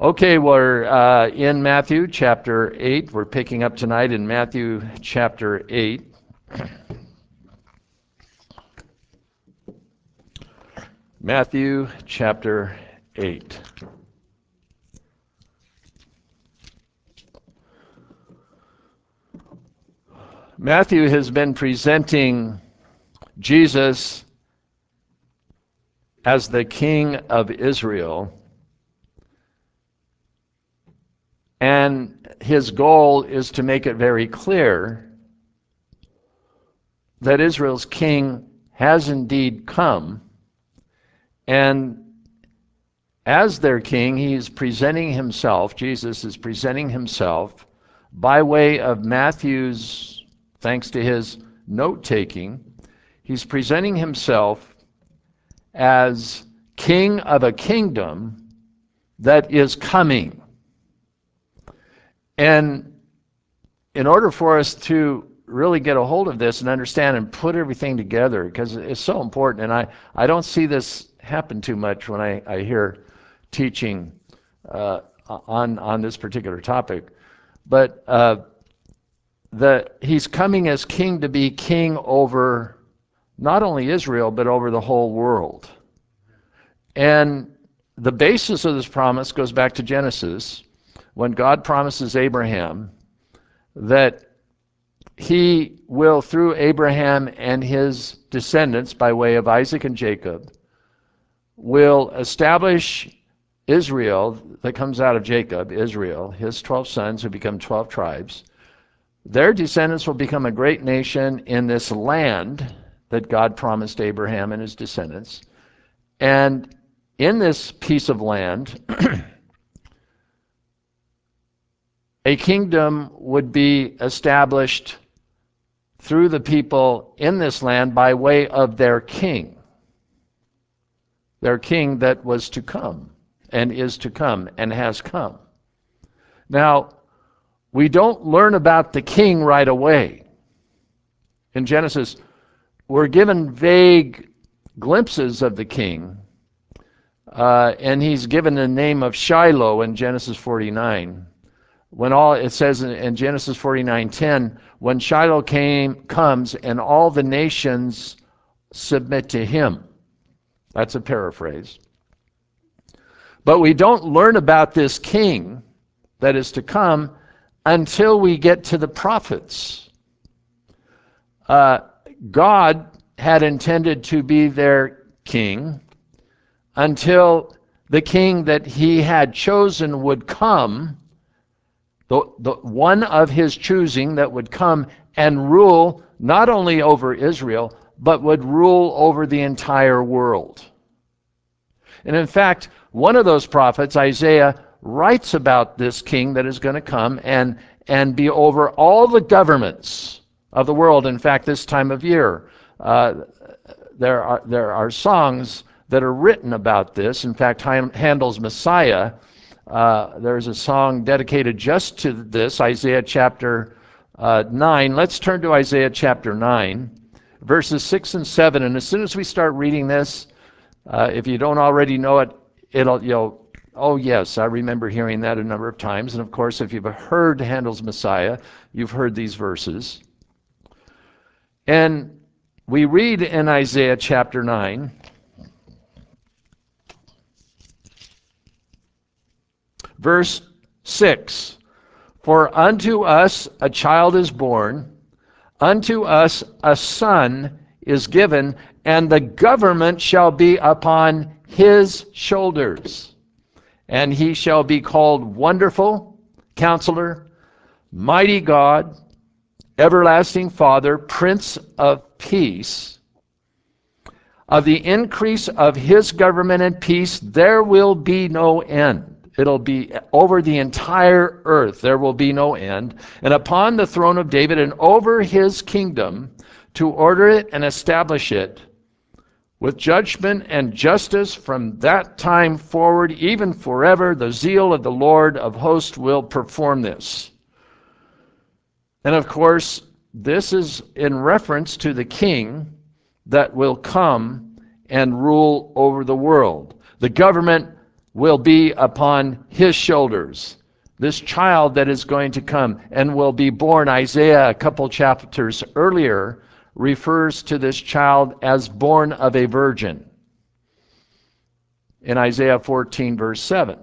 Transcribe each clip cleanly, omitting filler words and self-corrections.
Okay, we're in Matthew chapter 8. We're picking up tonight in Matthew chapter 8. Matthew chapter 8. Matthew has been presenting Jesus as the King of Israel, and his goal is to make it very clear that Israel's king has indeed come, and as their king, he's presenting himself, Jesus is presenting himself by way of Matthew's, thanks to his note-taking, he's presenting himself as king of a kingdom that is coming. And in order for us to really get a hold of this and understand and put everything together, because it's so important, and I don't see this happen too much when I hear teaching on this particular topic, but he's coming as king to be king over not only Israel, but over the whole world. And the basis of this promise goes back to Genesis, when God promises Abraham that he will, through Abraham and his descendants by way of Isaac and Jacob, will establish Israel that comes out of Jacob, Israel, his 12 sons who become 12 tribes. Their descendants will become a great nation in this land that God promised Abraham and his descendants. And in this piece of land, a kingdom would be established through the people in this land by way of their king that was to come and is to come and has come. Now, we don't learn about the king right away. In Genesis, we're given vague glimpses of the king, and he's given the name of Shiloh in Genesis 49. It says in Genesis 49:10, when Shiloh comes and all the nations submit to him. That's a paraphrase. But we don't learn about this king that is to come until we get to the prophets. God had intended to be their king until the king that he had chosen would come, the one of his choosing that would come and rule not only over Israel, but would rule over the entire world. And in fact, one of those prophets, Isaiah, writes about this king that is going to come and be over all the governments of the world. In fact, this time of year, there are songs that are written about this. In fact, Handel's Messiah, there's a song dedicated just to this, Isaiah chapter 9. Let's turn to Isaiah chapter 9, verses 6 and 7. And as soon as we start reading this, if you don't already know it, you'll, oh yes, I remember hearing that a number of times. And of course, if you've heard Handel's Messiah, you've heard these verses. And we read in Isaiah chapter 9, verse 6, for unto us a child is born, unto us a son is given, and the government shall be upon his shoulders. And he shall be called Wonderful, Counselor, Mighty God, Everlasting Father, Prince of Peace. Of the increase of his government and peace, there will be no end. It'll be over the entire earth. There will be no end. And upon the throne of David and over his kingdom, to order it and establish it with judgment and justice from that time forward, even forever. The zeal of the Lord of hosts will perform this. And of course, this is in reference to the king that will come and rule over the world. The government will be upon his shoulders. This child that is going to come and will be born, Isaiah, a couple chapters earlier, refers to this child as born of a virgin in Isaiah 14, verse 7.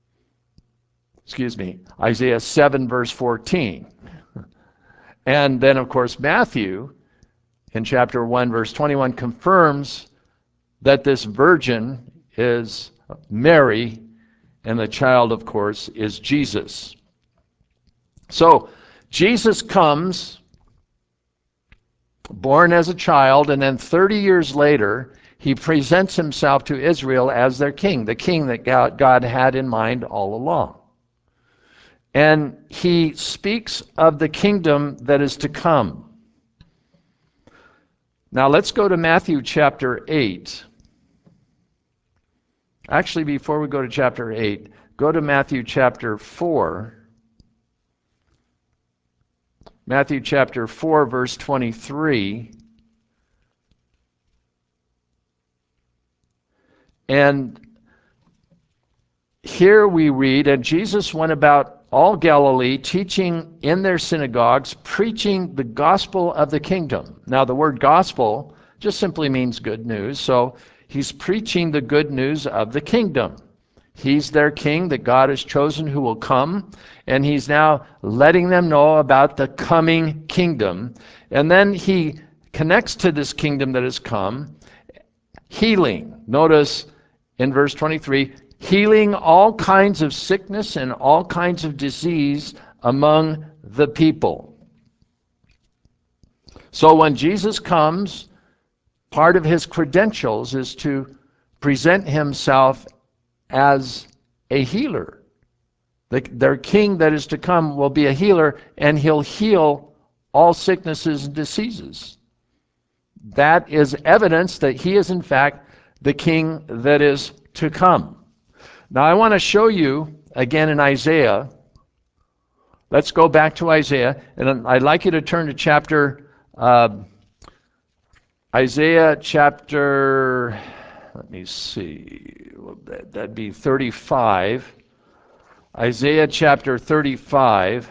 Isaiah 7, verse 14. And then, of course, Matthew, in chapter 1, verse 21, confirms that this virgin is Mary, and the child, of course, is Jesus. So, Jesus comes, born as a child, and then 30 years later, he presents himself to Israel as their king, the king that God had in mind all along. And he speaks of the kingdom that is to come. Now let's go to Matthew chapter 8. Actually, before we go to chapter 8, go to Matthew chapter 4. Matthew chapter 4, verse 23. And here we read, and Jesus went about all Galilee, teaching in their synagogues, preaching the gospel of the kingdom. Now, the word gospel just simply means good news. So he's preaching the good news of the kingdom. He's their king that God has chosen who will come, and he's now letting them know about the coming kingdom. And then he connects to this kingdom that has come, healing. Notice in verse 23, healing all kinds of sickness and all kinds of disease among the people. So when Jesus comes, part of his credentials is to present himself as a healer. Their king that is to come will be a healer, and he'll heal all sicknesses and diseases. That is evidence that he is in fact the king that is to come. Now I want to show you again in Isaiah. Let's go back to Isaiah, and I'd like you to turn to Isaiah chapter, let me see, that'd be 35. Isaiah chapter 35.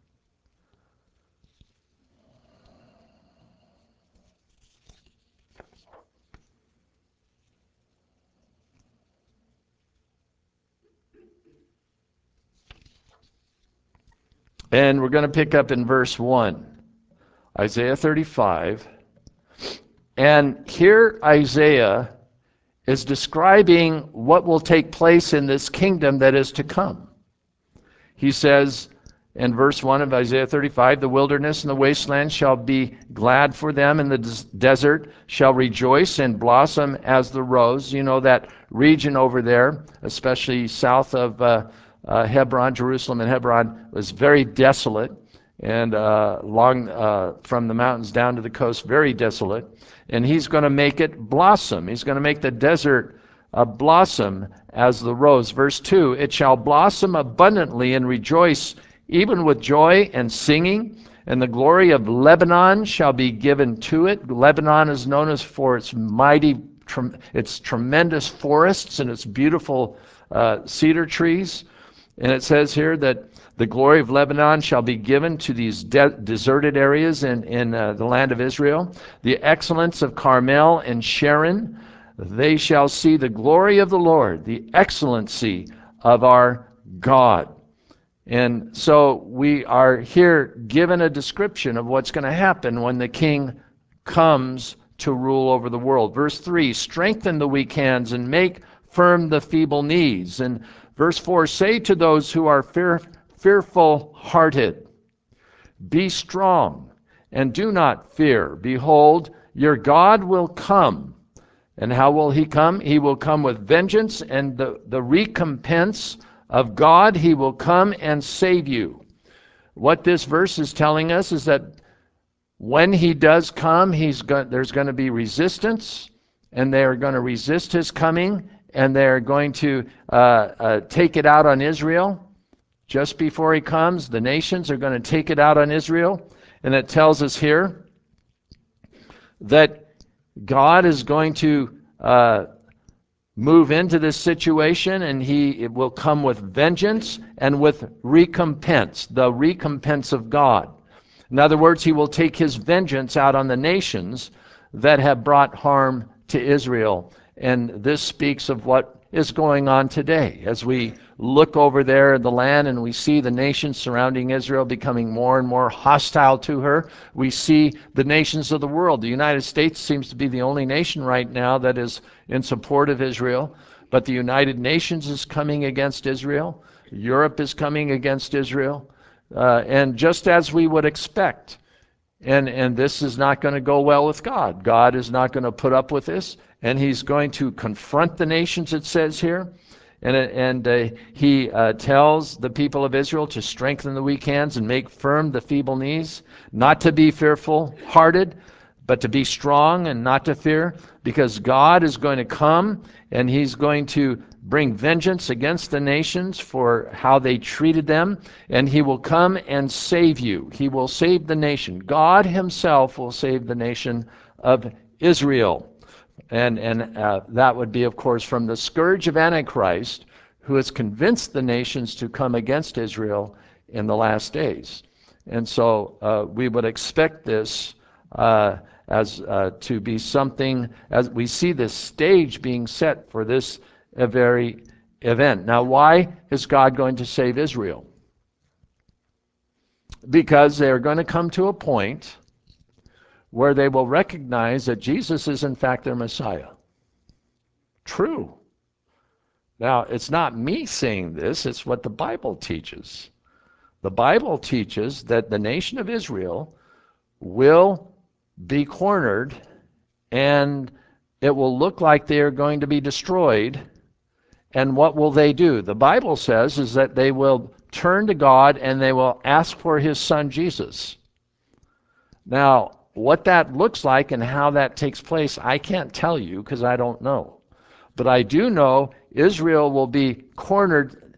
And we're going to pick up in verse 1. Isaiah 35. And here Isaiah is describing what will take place in this kingdom that is to come. He says in verse 1 of Isaiah 35, the wilderness and the wasteland shall be glad for them, and the desert shall rejoice and blossom as the rose. You know, that region over there, especially south of Hebron, Jerusalem and Hebron, was very desolate, and long from the mountains down to the coast, very desolate. And he's going to make it blossom. He's going to make the desert blossom as the rose. Verse 2, it shall blossom abundantly and rejoice, even with joy and singing, and the glory of Lebanon shall be given to it. Lebanon is known as for its its tremendous forests and its beautiful cedar trees. And it says here that the glory of Lebanon shall be given to these deserted areas in the land of Israel. The excellence of Carmel and Sharon, they shall see the glory of the Lord, the excellency of our God. And so we are here given a description of what's going to happen when the king comes to rule over the world. Verse 3, strengthen the weak hands and make firm the feeble knees. And verse 4, say to those who are fearful-hearted, be strong and do not fear. Behold, your God will come. And how will he come? He will come with vengeance and the recompense of God. He will come and save you. What this verse is telling us is that when he does come, there's going to be resistance, and they are going to resist his coming, and they're going to take it out on Israel. Just before he comes, the nations are going to take it out on Israel. And it tells us here that God is going to move into this situation, and it will come with vengeance and with recompense, the recompense of God. In other words, he will take his vengeance out on the nations that have brought harm to Israel. And this speaks of what is going on today. As we look over there in the land and we see the nations surrounding Israel becoming more and more hostile to her, we see the nations of the world. The United States seems to be the only nation right now that is in support of Israel, but the United Nations is coming against Israel. Europe is coming against Israel. And just as we would expect, and this is not going to go well with God. God is not going to put up with this, and he's going to confront the nations, it says here. And he tells the people of Israel to strengthen the weak hands and make firm the feeble knees, not to be fearful-hearted, but to be strong and not to fear, because God is going to come and he's going to bring vengeance against the nations for how they treated them, and he will come and save you. He will save the nation. God himself will save the nation of Israel. And that would be, of course, from the scourge of Antichrist, who has convinced the nations to come against Israel in the last days. And so we would expect this as to be something, as we see this stage being set for this very event. Now, why is God going to save Israel? Because they are going to come to a point where they will recognize that Jesus is in fact their Messiah. True. Now, it's not me saying this, it's what the Bible teaches. The Bible teaches that the nation of Israel will be cornered, and it will look like they are going to be destroyed. And what will they do? The Bible says is that they will turn to God and they will ask for his son Jesus. Now, what that looks like and how that takes place, I can't tell you because I don't know. But I do know Israel will be cornered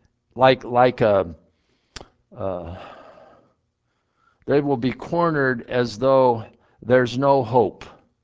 they will be cornered as though there's no hope.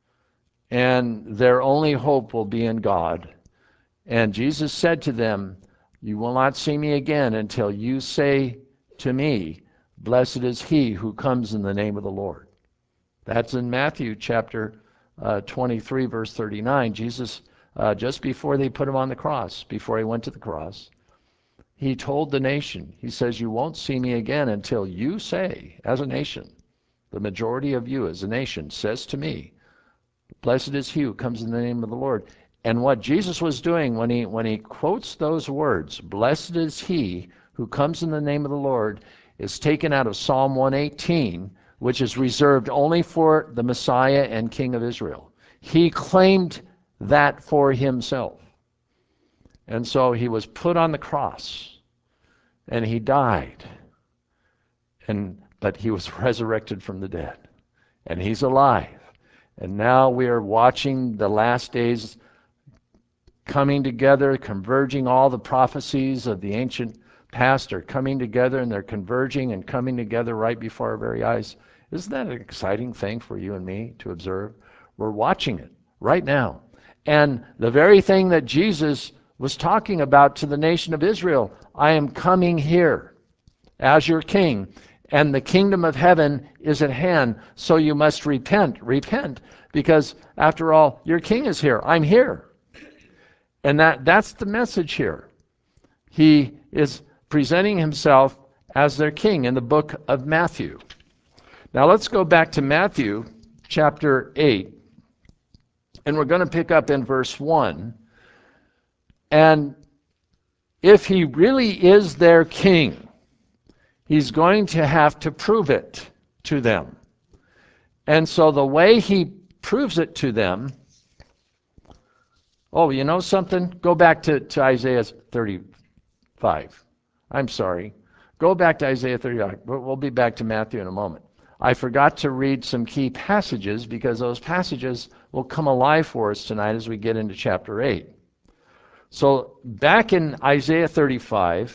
And their only hope will be in God. And Jesus said to them, "You will not see me again until you say to me, 'Blessed is he who comes in the name of the Lord.'" That's in Matthew chapter 23, verse 39. Jesus, just before they put him on the cross, before he went to the cross, he told the nation, he says, "You won't see me again until you say, as a nation, the majority of you as a nation says to me, 'Blessed is he who comes in the name of the Lord.'" And what Jesus was doing when he quotes those words, "Blessed is he who comes in the name of the Lord," is taken out of Psalm 118, which is reserved only for the Messiah and King of Israel. He claimed that for himself. And so he was put on the cross, and he died. But he was resurrected from the dead, and he's alive. And now we are watching the last days coming together, converging. All the prophecies of the ancient past are coming together, and they're converging and coming together right before our very eyes. Isn't that an exciting thing for you and me to observe? We're watching it right now. And the very thing that Jesus was talking about to the nation of Israel, "I am coming here as your king, and the kingdom of heaven is at hand, so you must repent." Repent, because after all, your king is here. I'm here. And that's the message here. He is presenting himself as their king in the book of Matthew. Now let's go back to Matthew chapter 8, and we're going to pick up in verse 1. And if he really is their king, he's going to have to prove it to them. And so the way he proves it to them, oh, you know something? Go back to Isaiah 35. I'm sorry. Go back to Isaiah 35. We'll be back to Matthew in a moment. I forgot to read some key passages because those passages will come alive for us tonight as we get into chapter 8. So back in Isaiah 35,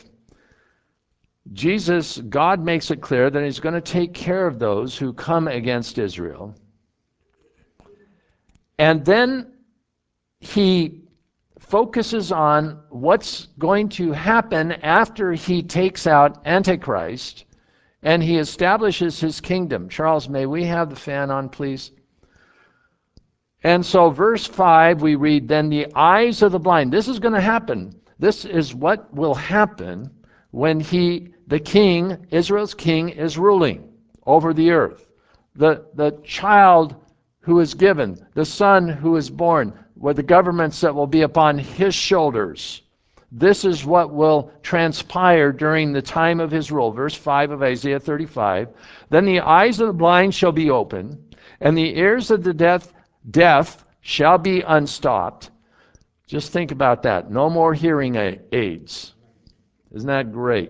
God makes it clear that he's going to take care of those who come against Israel. And then he focuses on what's going to happen after he takes out Antichrist and he establishes his kingdom. Charles, may we have the fan on, please? And so verse 5, we read, then the eyes of the blind. This is going to happen. This is what will happen when the king, Israel's king, is ruling over the earth. The child who is given, the son who is born, with the governments that will be upon his shoulders. This is what will transpire during the time of his rule. Verse 5 of Isaiah 35. Then the eyes of the blind shall be opened, and the ears of the deaf shall be unstopped. Just think about that. No more hearing aids. Isn't that great?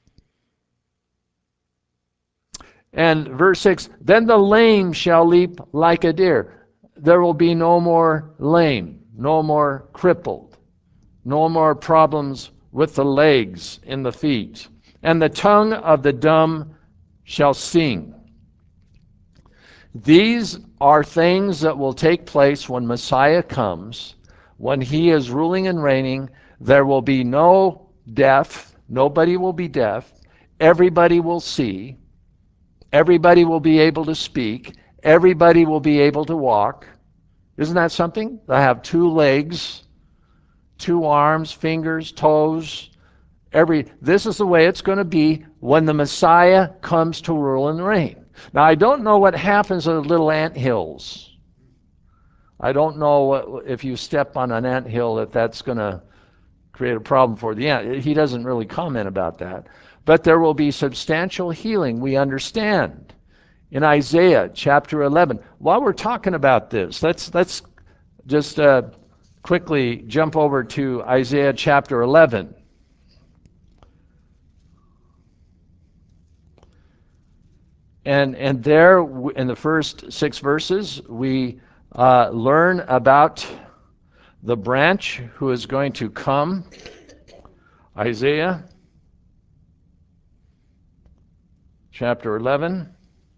And verse 6, then the lame shall leap like a deer. There will be no more lame, no more crippled, no more problems with the legs and the feet. And the tongue of the dumb shall sing. These are things that will take place when Messiah comes. When he is ruling and reigning, there will be no deaf. Nobody will be deaf. Everybody will see. Everybody will be able to speak. Everybody will be able to walk. Isn't that something? They have 2 legs, 2 arms, fingers, toes. This is the way it's going to be when the Messiah comes to rule and reign. Now, I don't know what happens at little anthills. I don't know if you step on an anthill, if that's going to create a problem for the ant. He doesn't really comment about that. But there will be substantial healing, we understand. In Isaiah chapter 11. While we're talking about this, let's just quickly jump over to Isaiah chapter 11. And there, in the first 6 verses, we learn about the branch who is going to come. Isaiah chapter 11.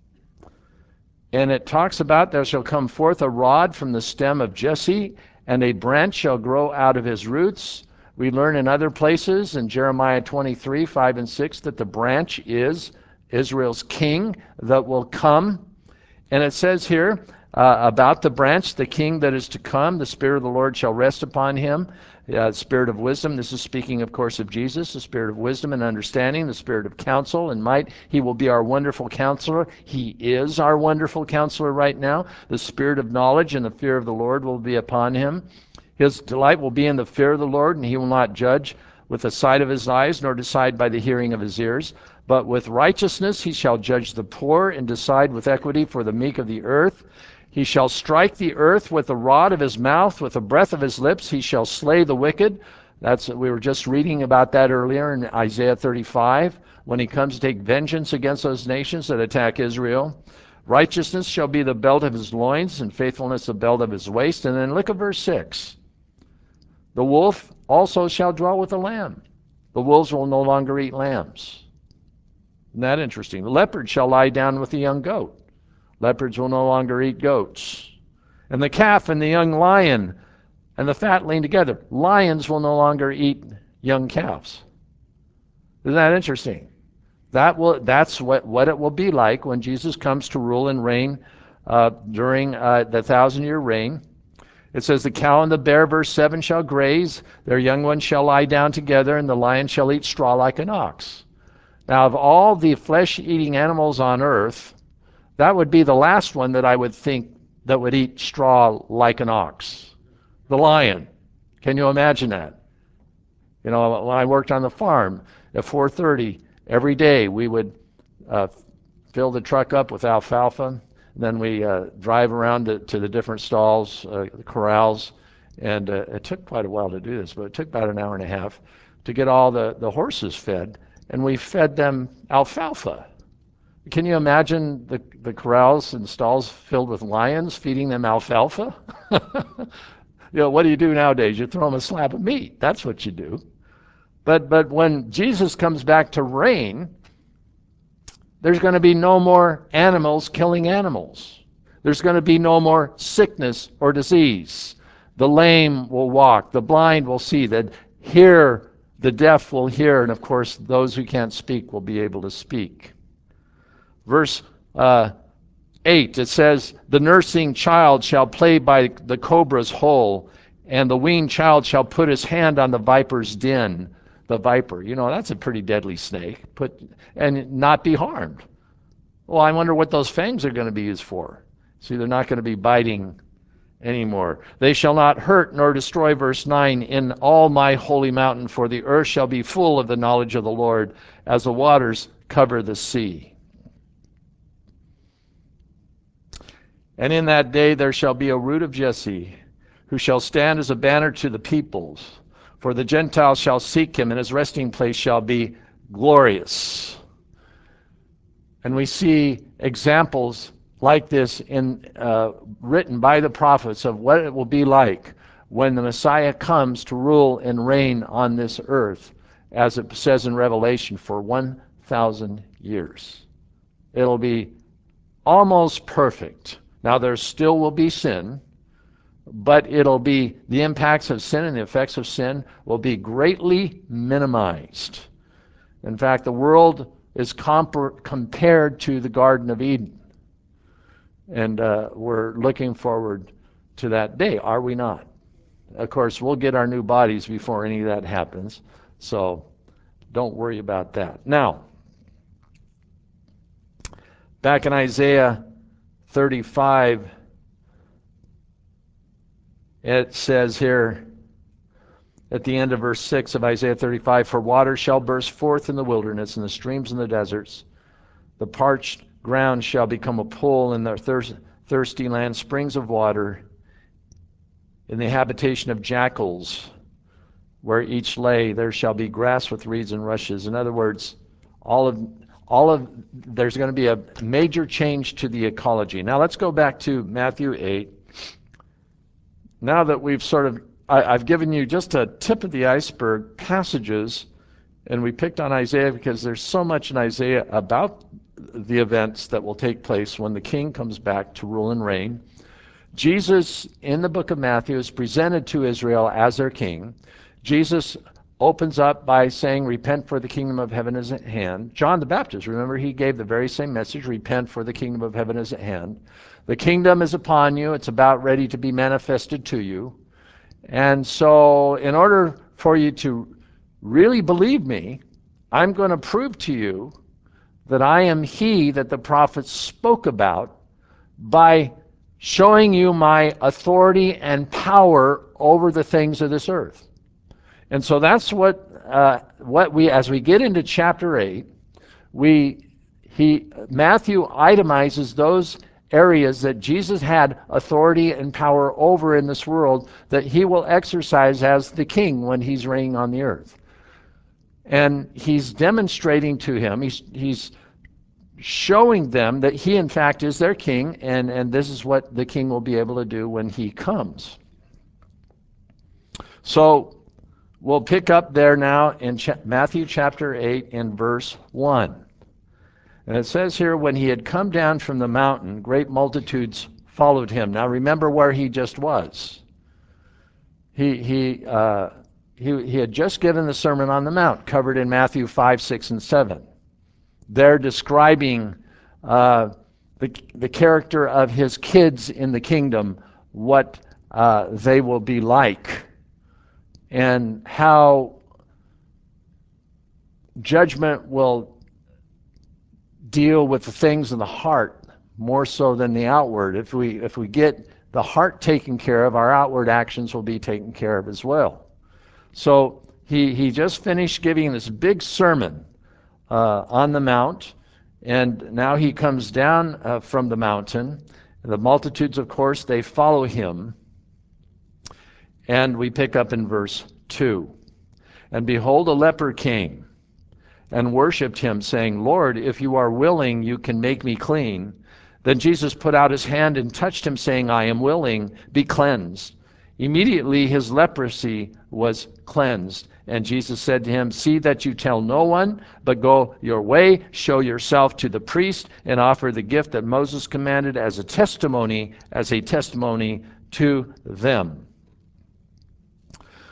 And it talks about, there shall come forth a rod from the stem of Jesse, and a branch shall grow out of his roots. We learn in other places, in Jeremiah 23, 5 and 6, that the branch is Israel's king that will come. And it says here about the branch, the king that is to come, the Spirit of the Lord shall rest upon him. Spirit of wisdom, this is speaking, of course, of Jesus, the spirit of wisdom and understanding, the spirit of counsel and might. He will be our wonderful counselor. He is our wonderful counselor right now. The spirit of knowledge and the fear of the Lord will be upon him. His delight will be in the fear of the Lord, and he will not judge with the sight of his eyes, nor decide by the hearing of his ears. But with righteousness he shall judge the poor, and decide with equity for the meek of the earth. He shall strike the earth with the rod of his mouth, with the breath of his lips he shall slay the wicked. We were just reading about that earlier in Isaiah 35, when he comes to take vengeance against those nations that attack Israel. Righteousness shall be the belt of his loins, and faithfulness the belt of his waist. And then look at verse 6. The wolf also shall dwell with the lamb. The wolves will no longer eat lambs. Isn't that interesting? The leopard shall lie down with the young goat. Leopards will no longer eat goats. And the calf and the young lion and the fatling together. Lions will no longer eat young calves. Isn't that interesting? That's what it will be like when Jesus comes to rule and reign during the 1,000-year reign. It says, the cow and the bear, verse 7, shall graze. Their young ones shall lie down together, and the lion shall eat straw like an ox. Now, of all the flesh-eating animals on earth, that would be the last one that I would think that would eat straw like an ox. The lion. Can you imagine that? You know, when I worked on the farm at 4:30 every day, we would fill the truck up with alfalfa. And then we drive around to the different stalls, the corrals. And it took quite a while to do this, but it took about an hour and a half to get all the horses fed. And we fed them alfalfa. Can you imagine the corrals and stalls filled with lions feeding them alfalfa? What do you do nowadays? You throw them a slab of meat. That's what you do. But when Jesus comes back to reign, there's going to be no more animals killing animals. There's going to be no more sickness or disease. The lame will walk, the blind will see, the deaf will hear, and of course those who can't speak will be able to speak. Verse 8, it says, the nursing child shall play by the cobra's hole, and the weaned child shall put his hand on the viper's den. The viper, that's a pretty deadly snake, and not be harmed. Well, I wonder what those fangs are going to be used for. See, they're not going to be biting anymore. They shall not hurt nor destroy, verse 9, in all my holy mountain, for the earth shall be full of the knowledge of the Lord as the waters cover the sea. And in that day there shall be a root of Jesse, who shall stand as a banner to the peoples. For the Gentiles shall seek him, and his resting place shall be glorious. And we see examples like this written by the prophets of what it will be like when the Messiah comes to rule and reign on this earth, as it says in Revelation, for 1,000 years. It'll be almost perfect. Now there still will be sin, but it'll be the impacts of sin and the effects of sin will be greatly minimized. In fact, the world is compared to the Garden of Eden. And we're looking forward to that day, are we not? Of course, we'll get our new bodies before any of that happens, so don't worry about that. Now, back in Isaiah 35, it says here at the end of verse 6 of Isaiah 35, for water shall burst forth in the wilderness, and the streams in the deserts. The parched ground shall become a pool, in the thirsty land springs of water. In the habitation of jackals, where each lay, there shall be grass with reeds and rushes. In other words, there's going to be a major change to the ecology. Now let's go back to Matthew 8. Now that we've I've given you just a tip of the iceberg passages, and we picked on Isaiah because there's so much in Isaiah about the events that will take place when the king comes back to rule and reign. Jesus, in the book of Matthew, is presented to Israel as their king. Jesus opens up by saying, repent, for the kingdom of heaven is at hand. John the Baptist, remember, he gave the very same message, repent, for the kingdom of heaven is at hand. The kingdom is upon you. It's about ready to be manifested to you. And so in order for you to really believe me, I'm going to prove to you that I am he that the prophets spoke about by showing you my authority and power over the things of this earth. And so that's what we, as we get into chapter 8, Matthew itemizes those areas that Jesus had authority and power over in this world that he will exercise as the king when he's reigning on the earth. And he's demonstrating to him, he's showing them that he in fact is their king, and this is what the king will be able to do when he comes. So we'll pick up there now in Matthew chapter 8 in verse 1. And it says here, when he had come down from the mountain, great multitudes followed him. Now remember where he just was. He had just given the Sermon on the Mount, covered in Matthew 5, 6, and 7. They're describing the character of his kids in the kingdom, what they will be like, and how judgment will deal with the things in the heart more so than the outward. If we get the heart taken care of, our outward actions will be taken care of as well. So he just finished giving this big sermon on the mount, and now he comes down from the mountain. The multitudes, of course, they follow him. And we pick up in verse 2. And behold, a leper came and worshipped him, saying, Lord, if you are willing, you can make me clean. Then Jesus put out his hand and touched him, saying, I am willing, be cleansed. Immediately his leprosy was cleansed. And Jesus said to him, see that you tell no one, but go your way, show yourself to the priest, and offer the gift that Moses commanded as a testimony to them.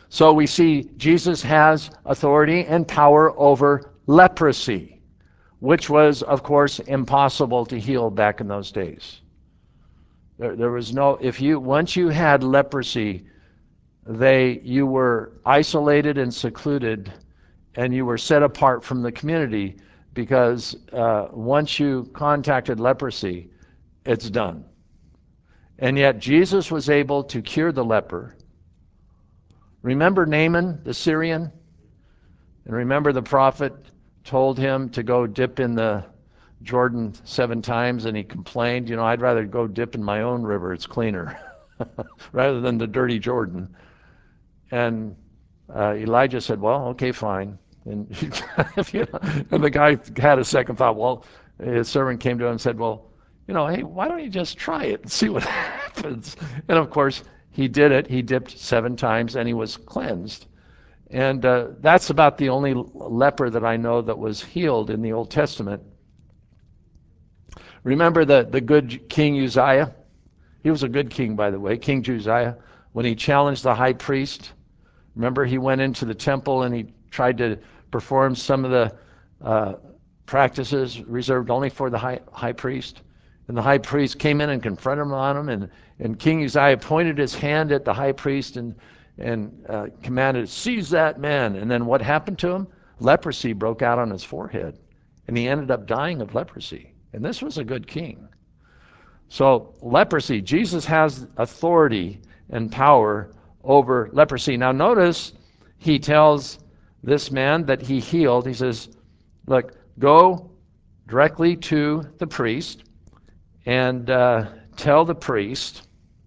So we see Jesus has authority and power over leprosy, which was, of course, impossible to heal back in those days. There was no, once you had leprosy, you were isolated and secluded, and you were set apart from the community, because once you contacted leprosy, it's done. And yet Jesus was able to cure the leper. Remember Naaman, the Syrian? And remember the prophet told him to go dip in the Jordan 7 times, and he complained, I'd rather go dip in my own river, it's cleaner, rather than the dirty Jordan. And Elijah said, well, okay, fine. And, and the guy had a second thought. Well, his servant came to him and said, well, hey, why don't you just try it and see what happens? And of course, he did it. He dipped 7 times and he was cleansed. And that's about the only leper that I know that was healed in the Old Testament. Remember the good King Uzziah? He was a good king, by the way, King Uzziah, when he challenged the high priest. Remember, he went into the temple and he tried to perform some of the practices reserved only for the high priest. And the high priest came in and confronted him on him, and King Uzziah pointed his hand at the high priest and commanded, seize that man. And then what happened to him? Leprosy broke out on his forehead, and he ended up dying of leprosy. And this was a good king. So leprosy, Jesus has authority and power over leprosy. Now notice, he tells this man that he healed, he says, look, go directly to the priest and tell the priest,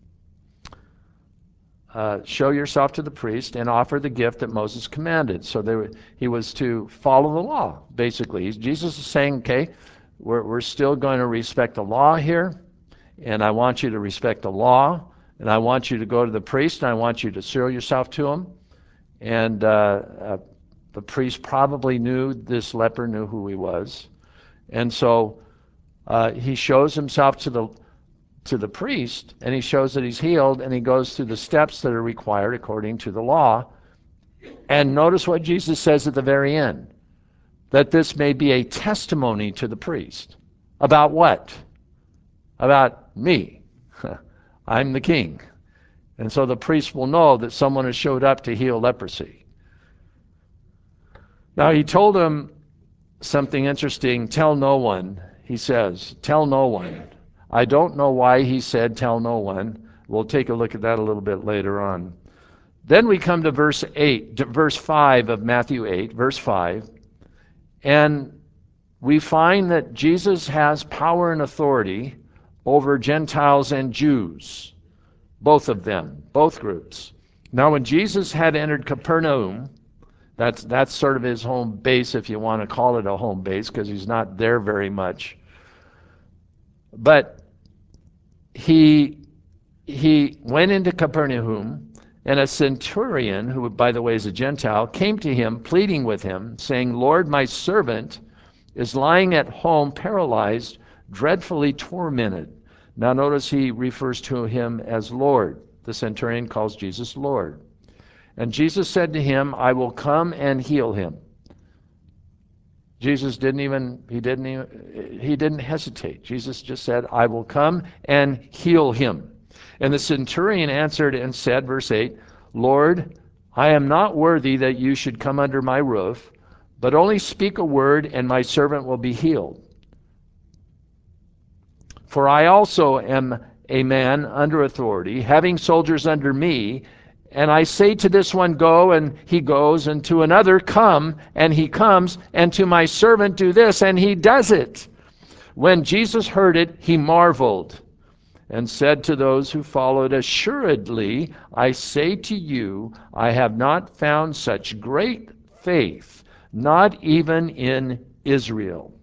show yourself to the priest and offer the gift that Moses commanded. So he was to follow the law, basically. Jesus is saying, okay, we're still going to respect the law here, and I want you to respect the law, and I want you to go to the priest, and I want you to show yourself to him. And the priest probably knew this leper, knew who he was. And so he shows himself to the priest, and he shows that he's healed, and he goes through the steps that are required according to the law. And notice what Jesus says at the very end, that this may be a testimony to the priest. About what? About me. I'm the king. And so the priest will know that someone has showed up to heal leprosy. Now he told him something interesting, tell no one, he says, tell no one. I don't know why he said tell no one. We'll take a look at that a little bit later on. Then we come to verse 5 of Matthew 8, verse 5. And we find that Jesus has power and authority over Gentiles and Jews, both of them, both groups. Now when Jesus had entered Capernaum, that's sort of his home base, if you want to call it a home base, because he's not there very much. But he went into Capernaum, and a centurion, who by the way is a Gentile, came to him, pleading with him, saying, Lord, my servant is lying at home paralyzed, dreadfully tormented. Now notice he refers to him as Lord. The centurion calls Jesus Lord. And Jesus said to him, I will come and heal him. Jesus didn't hesitate. Jesus just said, I will come and heal him. And the centurion answered and said, verse 8, Lord, I am not worthy that you should come under my roof, but only speak a word and my servant will be healed. For I also am a man under authority, having soldiers under me, and I say to this one, go, and he goes, and to another, come, and he comes, and to my servant, do this, and he does it. When Jesus heard it, he marveled and said to those who followed, assuredly, I say to you, I have not found such great faith, not even in Israel.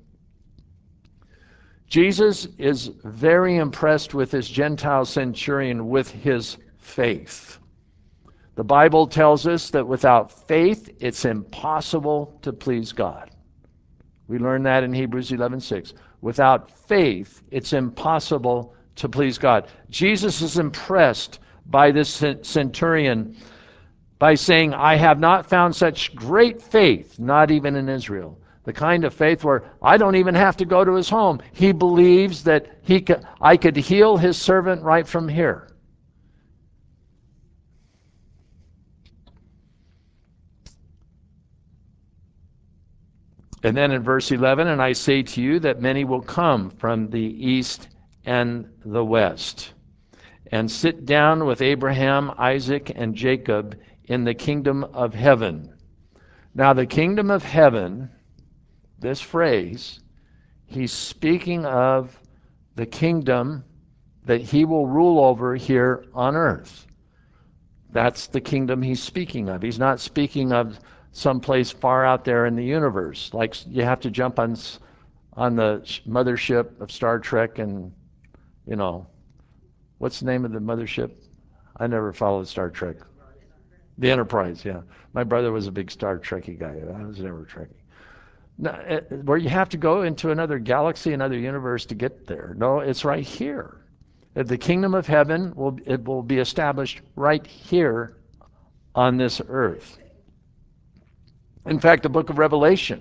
Jesus is very impressed with this Gentile centurion with his faith. The Bible tells us that without faith, it's impossible to please God. We learn that in Hebrews 11:6. Without faith, it's impossible to please God. Jesus is impressed by this centurion by saying, I have not found such great faith, not even in Israel. The kind of faith where I don't even have to go to his home. He believes that I could heal his servant right from here. And then in verse 11, and I say to you that many will come from the east and the west and sit down with Abraham, Isaac, and Jacob in the kingdom of heaven. Now, the kingdom of heaven, this phrase, he's speaking of the kingdom that he will rule over here on earth. That's the kingdom he's speaking of. He's not speaking of someplace far out there in the universe, like you have to jump on the mothership of Star Trek and, what's the name of the mothership? I never followed Star Trek. The Enterprise, yeah. My brother was a big Star Trekky guy. I was never Trekkie. No, where you have to go into another galaxy, another universe to get there. No, it's right here. The kingdom of heaven will be established right here on this earth. In fact, the book of Revelation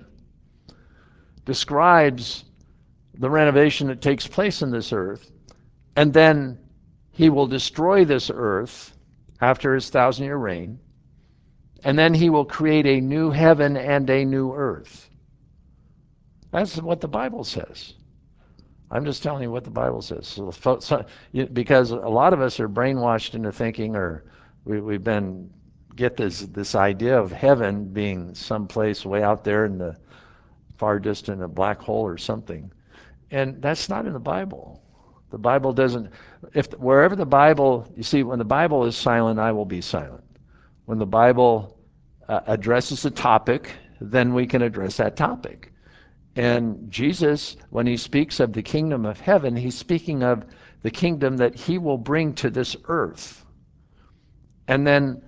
describes the renovation that takes place in this earth, and then he will destroy this earth after his 1,000-year reign, and then he will create a new heaven and a new earth. That's what the Bible says. I'm just telling you what the Bible says. So, because a lot of us are brainwashed into thinking, or we've been get this idea of heaven being someplace way out there in the far distant, a black hole or something, and that's not in the Bible. The Bible doesn't. Wherever the Bible, you see, when the Bible is silent, I will be silent. When the Bible addresses a topic, then we can address that topic. And Jesus, when he speaks of the kingdom of heaven, he's speaking of the kingdom that he will bring to this earth. And then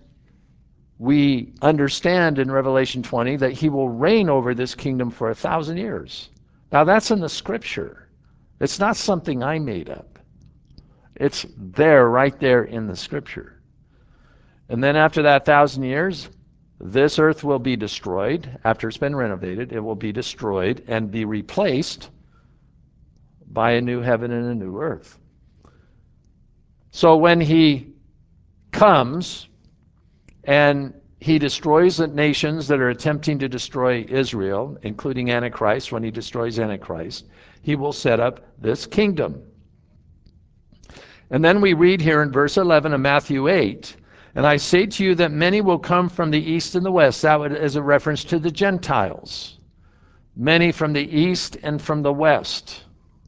we understand in Revelation 20 that he will reign over this kingdom for 1,000 years. Now that's in the scripture. It's not something I made up. It's there, right there in the scripture. And then after that 1,000 years, this earth will be destroyed. After it's been renovated, it will be destroyed and be replaced by a new heaven and a new earth. So when he comes and he destroys the nations that are attempting to destroy Israel, including Antichrist, when he destroys Antichrist, he will set up this kingdom. And then we read here in verse 11 of Matthew 8, and I say to you that many will come from the east and the west. That is a reference to the Gentiles. Many from the east and from the west.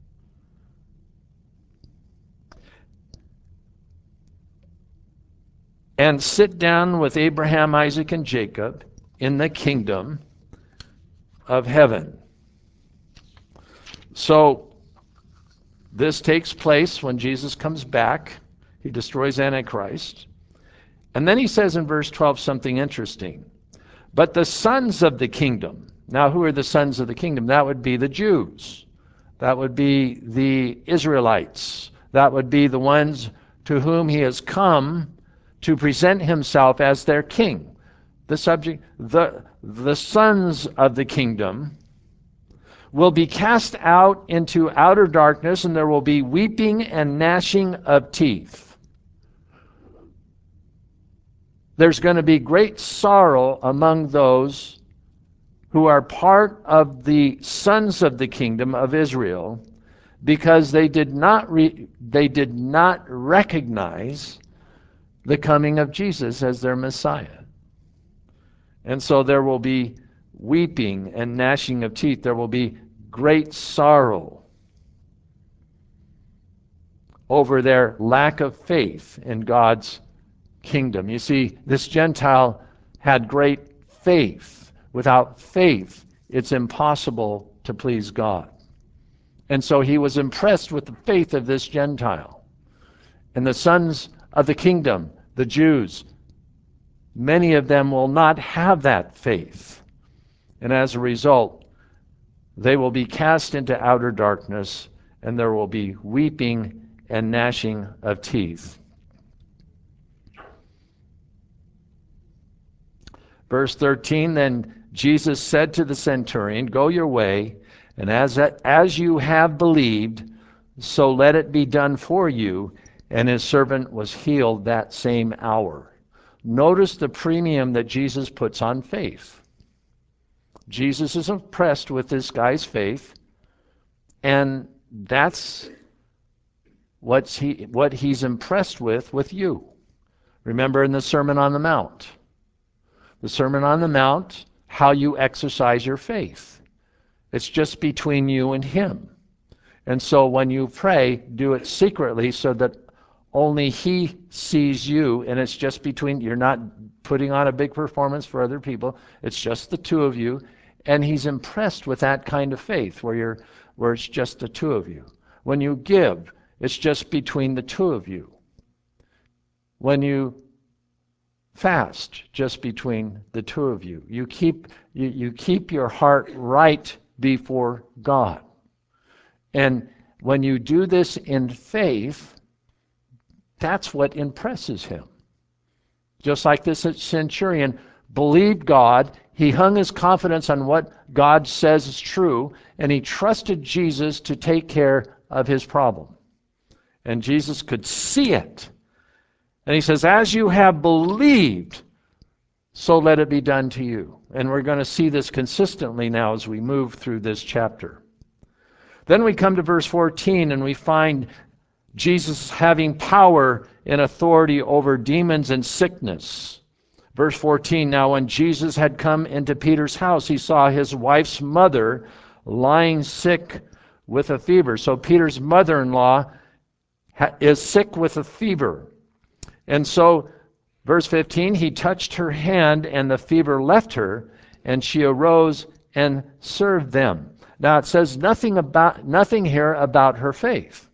And sit down with Abraham, Isaac, and Jacob in the kingdom of heaven. So this takes place when Jesus comes back. He destroys Antichrist. And then he says in verse 12 something interesting. But the sons of the kingdom. Now, who are the sons of the kingdom? That would be the Jews. That would be the Israelites. That would be the ones to whom he has come to present himself as their king. The sons of the kingdom will be cast out into outer darkness, and there will be weeping and gnashing of teeth. There's going to be great sorrow among those who are part of the sons of the kingdom of Israel, because they did not recognize the coming of Jesus as their Messiah. And so there will be weeping and gnashing of teeth. There will be great sorrow over their lack of faith in God's kingdom. You see, this Gentile had great faith. Without faith, it's impossible to please God. And so he was impressed with the faith of this Gentile. And the sons of the kingdom, the Jews, many of them will not have that faith. And as a result, they will be cast into outer darkness, and there will be weeping and and gnashing of teeth. Verse 13, then Jesus said to the centurion, go your way, and as you have believed, so let it be done for you. And his servant was healed that same hour. Notice the premium that Jesus puts on faith. Jesus is impressed with this guy's faith, and that's what he's impressed with you. Remember in the Sermon on the Mount. The Sermon on the Mount, how you exercise your faith. It's just between you and him. And so when you pray, do it secretly so that only he sees you, and it's just between, you're not putting on a big performance for other people. It's just the two of you. And he's impressed with that kind of faith where it's just the two of you. When you give, it's just between the two of you. When you fast, just between the two of you. You keep your heart right before God. And when you do this in faith, that's what impresses him. Just like this centurion believed God, he hung his confidence on what God says is true, and he trusted Jesus to take care of his problem. And Jesus could see it. And he says, as you have believed, so let it be done to you. And we're going to see this consistently now as we move through this chapter. Then we come to verse 14, and we find Jesus having power and authority over demons and sickness. Verse 14, now when Jesus had come into Peter's house, he saw his wife's mother lying sick with a fever. So Peter's mother-in-law is sick with a fever. And so, verse 15, he touched her hand, and the fever left her, and she arose and served them. Now it says nothing here about her faith.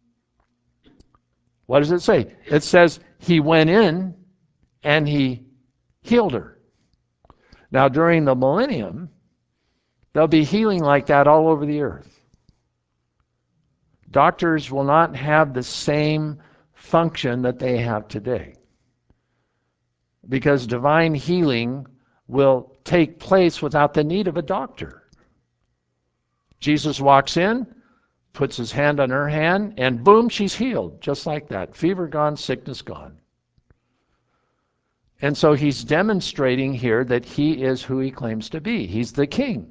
What does it say? It says he went in and he healed her. Now during the millennium, there'll be healing like that all over the earth. Doctors will not have the same function that they have today, because divine healing will take place without the need of a doctor. Jesus walks in, puts his hand on her hand, and boom, she's healed, just like that. Fever gone, sickness gone. And so he's demonstrating here that he is who he claims to be. He's the king.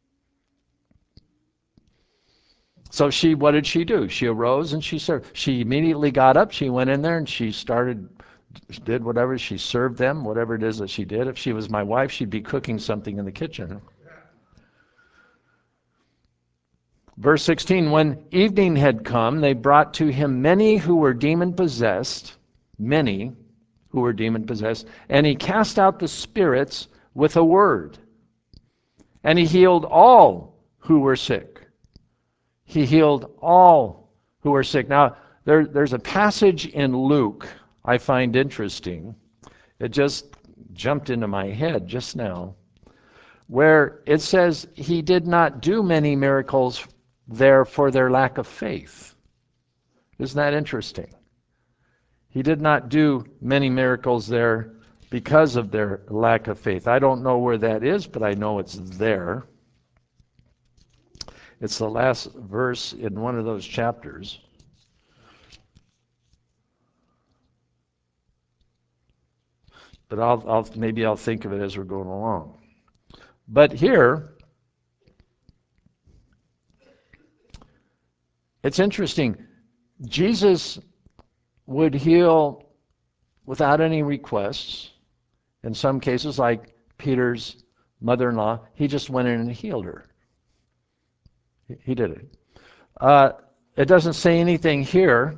So what did she do? She arose and she served. She immediately got up, she went in there, and she did whatever. She served them, whatever it is that she did. If she was my wife, she'd be cooking something in the kitchen. Verse 16, when evening had come, they brought to him many who were demon-possessed, and he cast out the spirits with a word. And he healed all who were sick. He healed all who were sick. Now, there's a passage in Luke I find interesting. It just jumped into my head just now, where it says he did not do many miracles there for their lack of faith. Isn't that interesting? He did not do many miracles there because of their lack of faith. I don't know where that is, but I know it's there. It's the last verse in one of those chapters. But maybe I'll think of it as we're going along. But here, it's interesting. Jesus would heal without any requests. In some cases, like Peter's mother-in-law, he just went in and healed her. He did it. It doesn't say anything here.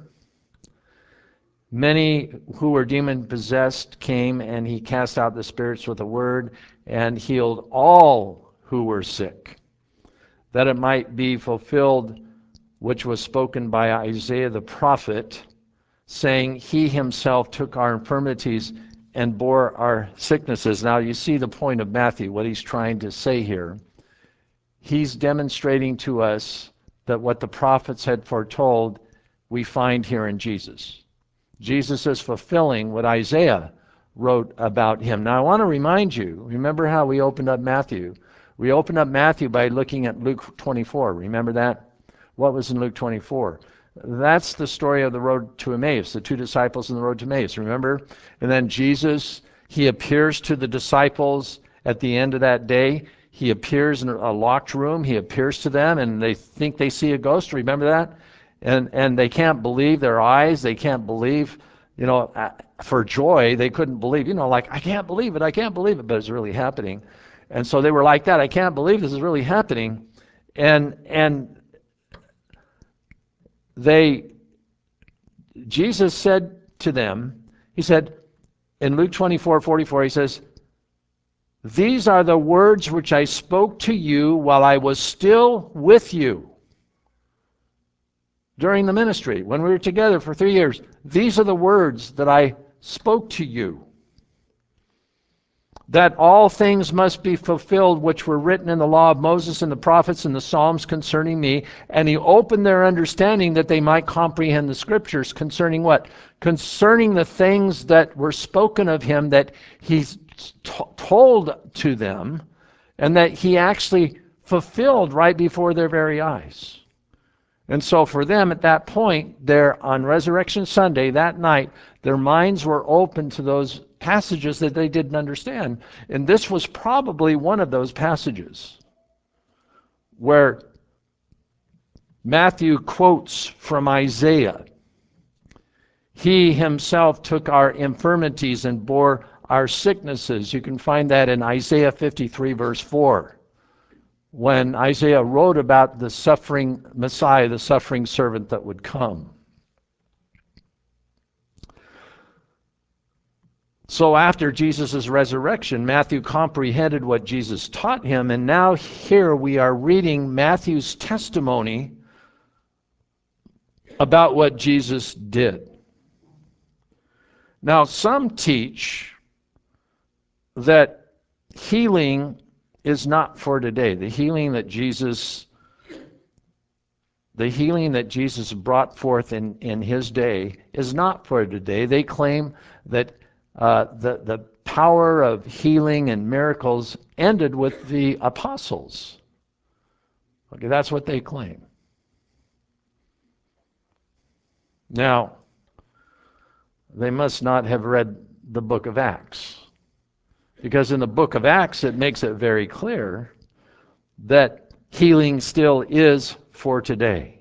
Many who were demon-possessed came, and he cast out the spirits with a word and healed all who were sick, that it might be fulfilled which was spoken by Isaiah the prophet, saying, he himself took our infirmities and bore our sicknesses. Now you see the point of Matthew, what he's trying to say here. He's demonstrating to us that what the prophets had foretold, we find here in Jesus. Jesus is fulfilling what Isaiah wrote about him. Now I want to remind you, remember how we opened up Matthew? We opened up Matthew by looking at Luke 24. Remember that? What was in Luke 24? That's the story of the road to Emmaus, the two disciples on the road to Emmaus, remember? And then Jesus, he appears to the disciples at the end of that day. He appears in a locked room. He appears to them, and they think they see a ghost. Remember that? And they can't believe their eyes. They can't believe, for joy. They couldn't believe, like, I can't believe it. I can't believe it, but it's really happening. And so they were like that. I can't believe this is really happening. And Jesus said to them, he said, in Luke 24:44, he says, these are the words which I spoke to you while I was still with you during the ministry, when we were together for 3 years. These are the words that I spoke to you, that all things must be fulfilled which were written in the law of Moses and the prophets and the Psalms concerning me. And he opened their understanding that they might comprehend the scriptures concerning what? Concerning the things that were spoken of him, that he told to them, and that he actually fulfilled right before their very eyes. And so for them at that point, there on Resurrection Sunday, that night, their minds were open to those passages that they didn't understand. And this was probably one of those passages where Matthew quotes from Isaiah. He himself took our infirmities and bore our sicknesses. You can find that in Isaiah 53, verse 4. When Isaiah wrote about the suffering Messiah, the suffering servant that would come. So after Jesus' resurrection, Matthew comprehended what Jesus taught him, and now here we are reading Matthew's testimony about what Jesus did. Now, some teach that healing is not for today. The healing that Jesus brought forth in his day is not for today. They claim that the power of healing and miracles ended with the apostles. Okay, that's what they claim. Now, they must not have read the book of Acts, because in the book of Acts it makes it very clear that healing still is for today.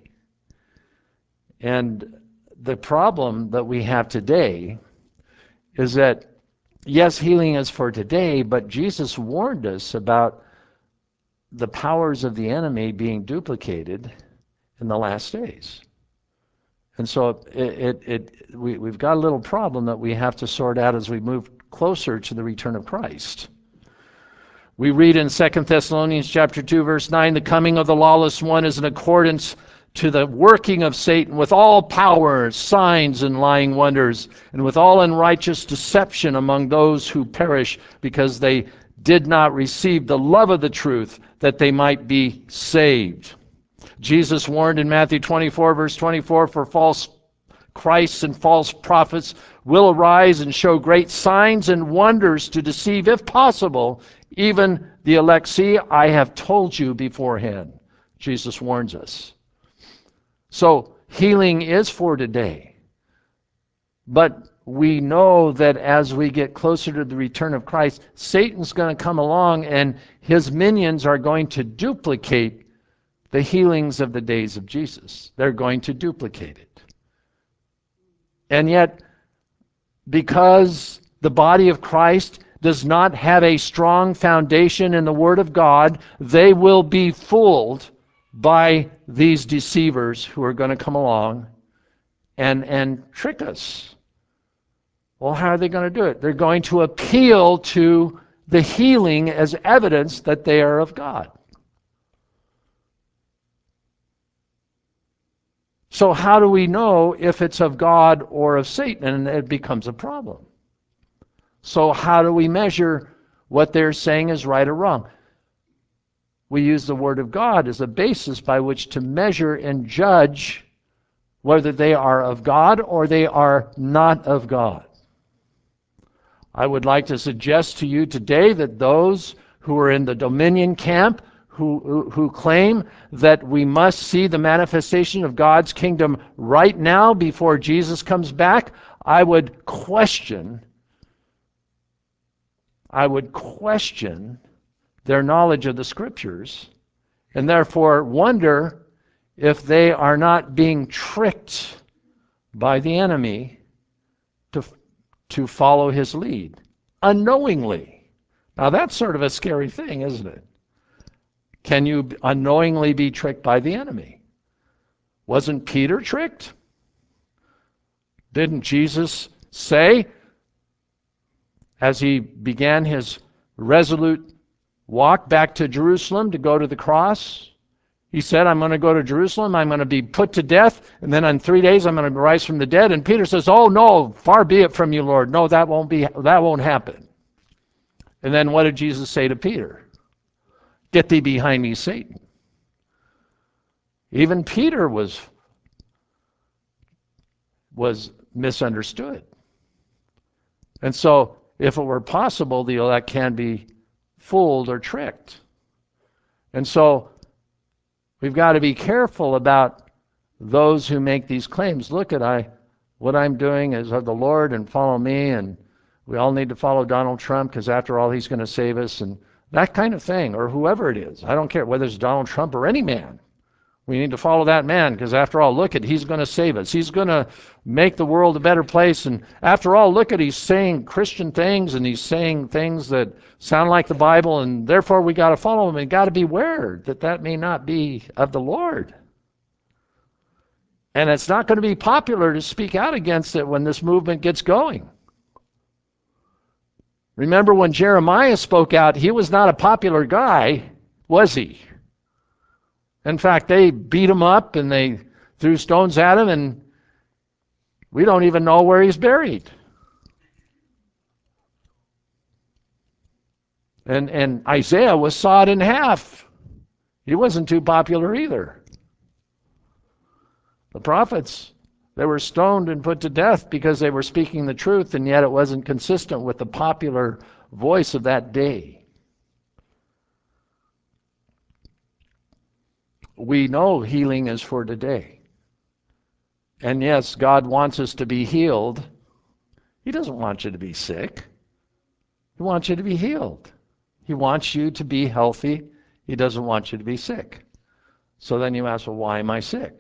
And the problem that we have today is that, yes, healing is for today, but Jesus warned us about the powers of the enemy being duplicated in the last days. And so we've got a little problem that we have to sort out as we move closer to the return of Christ. We read in 2 Thessalonians chapter 2, verse 9, the coming of the lawless one is in accordance to the working of Satan with all power, signs, and lying wonders, and with all unrighteous deception among those who perish, because they did not receive the love of the truth, that they might be saved. Jesus warned in Matthew 24, verse 24, for false Christs and false prophets will arise and show great signs and wonders to deceive, if possible, even the elect. See, I have told you beforehand. Jesus warns us. So healing is for today. But we know that as we get closer to the return of Christ, Satan's going to come along and his minions are going to duplicate the healings of the days of Jesus. They're going to duplicate it. And yet, because the body of Christ does not have a strong foundation in the Word of God, they will be fooled by these deceivers who are going to come along and trick us. Well, how are they going to do it? They're going to appeal to the healing as evidence that they are of God. So how do we know if it's of God or of Satan? And it becomes a problem. So how do we measure what they're saying is right or wrong? We use the Word of God as a basis by which to measure and judge whether they are of God or they are not of God. I would like to suggest to you today that those who are in the Dominion camp, who claim that we must see the manifestation of God's kingdom right now before Jesus comes back, I would question their knowledge of the Scriptures, and therefore wonder if they are not being tricked by the enemy to follow his lead unknowingly. Now that's sort of a scary thing, isn't it? Can you unknowingly be tricked by the enemy? Wasn't Peter tricked? Didn't Jesus say, as he began his resolute walk back to Jerusalem to go to the cross, he said, I'm going to go to Jerusalem, I'm going to be put to death, and then in 3 days I'm going to rise from the dead. And Peter says, oh no, far be it from you, Lord. No, that won't happen. And then what did Jesus say to Peter? Get thee behind me, Satan. Even Peter was misunderstood. And so, if it were possible, the elect can be fooled or tricked. And so, we've got to be careful about those who make these claims. Look at what I'm doing is of the Lord, and follow me, and we all need to follow Donald Trump because after all, he's going to save us, and that kind of thing, or whoever it is. I don't care whether it's Donald Trump or any man. We need to follow that man because after all, look at, he's going to save us. He's going to make the world a better place. And after all, look at, he's saying Christian things and he's saying things that sound like the Bible, and therefore we got to follow him and got to beware that may not be of the Lord. And it's not going to be popular to speak out against it when this movement gets going. Remember when Jeremiah spoke out, he was not a popular guy, was he? In fact, they beat him up and they threw stones at him, and we don't even know where he's buried. And Isaiah was sawed in half. He wasn't too popular either. The prophets, they were stoned and put to death because they were speaking the truth, and yet it wasn't consistent with the popular voice of that day. We know healing is for today. And yes, God wants us to be healed. He doesn't want you to be sick. He wants you to be healed. He wants you to be healthy. He doesn't want you to be sick. So then you ask, well, why am I sick?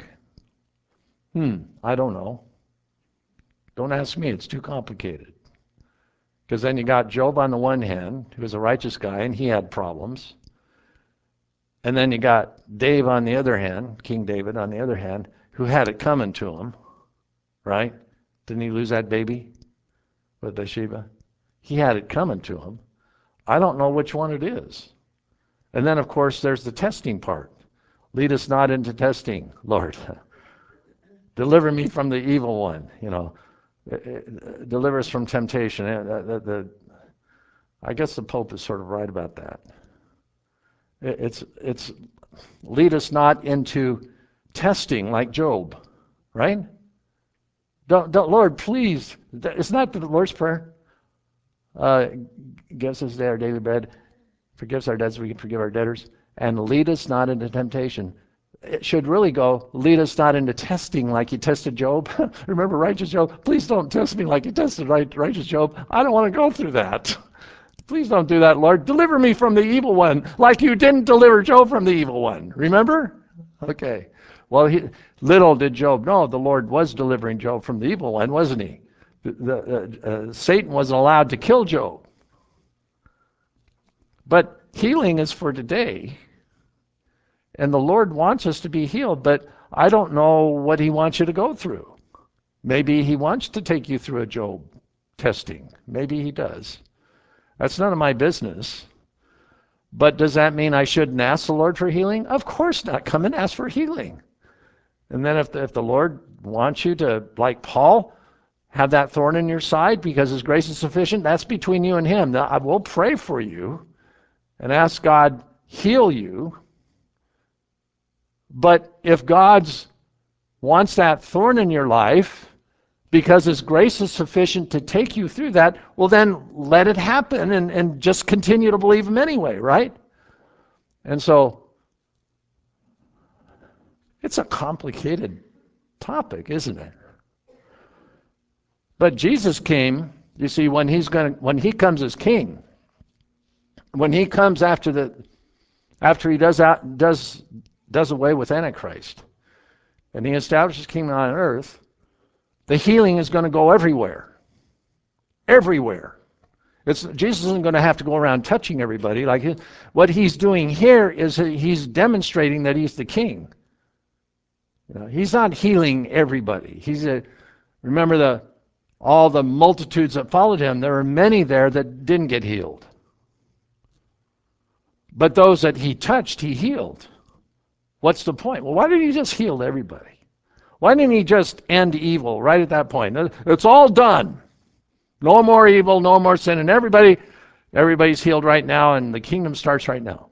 I don't know. Don't ask me. It's too complicated. Because then you got Job on the one hand, who was a righteous guy, and he had problems. And then you got Dave on the other hand, King David on the other hand, who had it coming to him, right? Didn't he lose that baby with Bathsheba? He had it coming to him. I don't know which one it is. And then, of course, there's the testing part. Lead us not into testing, Lord. Deliver me from the evil one, Deliver us from temptation. I guess the Pope is sort of right about that. It's lead us not into testing like Job, right? Don't Lord, please. It's not the Lord's Prayer. Give us this day our daily bread. Forgive us our debts, we can forgive our debtors. And lead us not into temptation. It should really go, lead us not into testing like you tested Job. Remember righteous Job? Please don't test me like you tested righteous Job. I don't want to go through that. Please don't do that, Lord. Deliver me from the evil one like you didn't deliver Job from the evil one. Remember? Okay. Well, little did Job know the Lord was delivering Job from the evil one, wasn't he? Satan wasn't allowed to kill Job. But healing is for today. And the Lord wants us to be healed, but I don't know what he wants you to go through. Maybe he wants to take you through a Job testing. Maybe he does. That's none of my business. But does that mean I shouldn't ask the Lord for healing? Of course not. Come and ask for healing. And then if the Lord wants you to, like Paul, have that thorn in your side because his grace is sufficient, that's between you and him. Now, I will pray for you and ask God, heal you. But if God wants that thorn in your life, because His grace is sufficient to take you through that, well, then let it happen and just continue to believe Him anyway, right? And so it's a complicated topic, isn't it? But Jesus came, you see, when He comes as King, when He comes after He does away with Antichrist, and He establishes kingdom on earth, the healing is going to go everywhere. Everywhere. Jesus isn't going to have to go around touching everybody. What He's doing here is He's demonstrating that He's the King. He's not healing everybody. Remember all the multitudes that followed Him. There were many there that didn't get healed. But those that He touched, He healed. What's the point? Well, why didn't He just heal everybody? Why didn't He just end evil right at that point? It's all done. No more evil, no more sin, and everybody's healed right now, and the kingdom starts right now.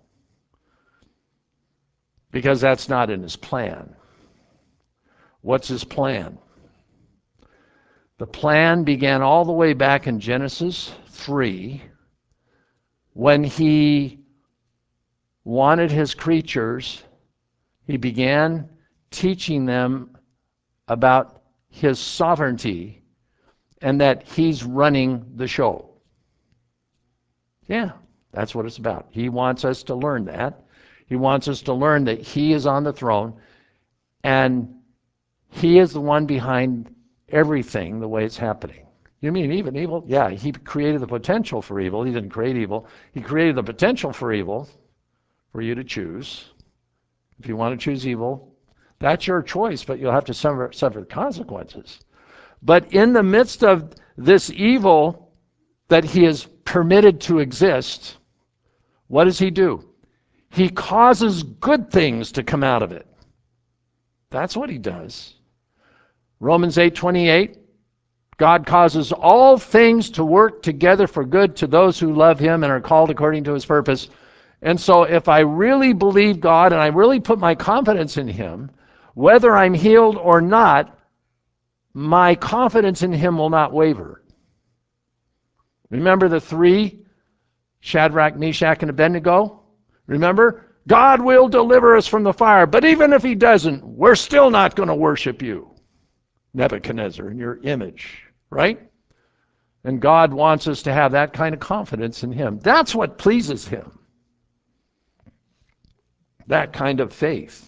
Because that's not in His plan. What's His plan? The plan began all the way back in Genesis 3 when He wanted His creatures. He began teaching them about His sovereignty and that He's running the show. Yeah, that's what it's about. He wants us to learn that. He wants us to learn that He is on the throne and He is the one behind everything the way it's happening. You mean even evil? Yeah, He created the potential for evil. He didn't create evil. He created the potential for evil for you to choose. If you want to choose evil, that's your choice, but you'll have to suffer the consequences. But in the midst of this evil that He has permitted to exist, what does He do? He causes good things to come out of it. That's what He does. Romans 8:28, God causes all things to work together for good to those who love Him and are called according to His purpose. And so if I really believe God and I really put my confidence in Him, whether I'm healed or not, my confidence in Him will not waver. Remember the three, Shadrach, Meshach, and Abednego? Remember? God will deliver us from the fire, but even if He doesn't, we're still not going to worship you, Nebuchadnezzar, in your image, right? And God wants us to have that kind of confidence in Him. That's what pleases Him. That kind of faith.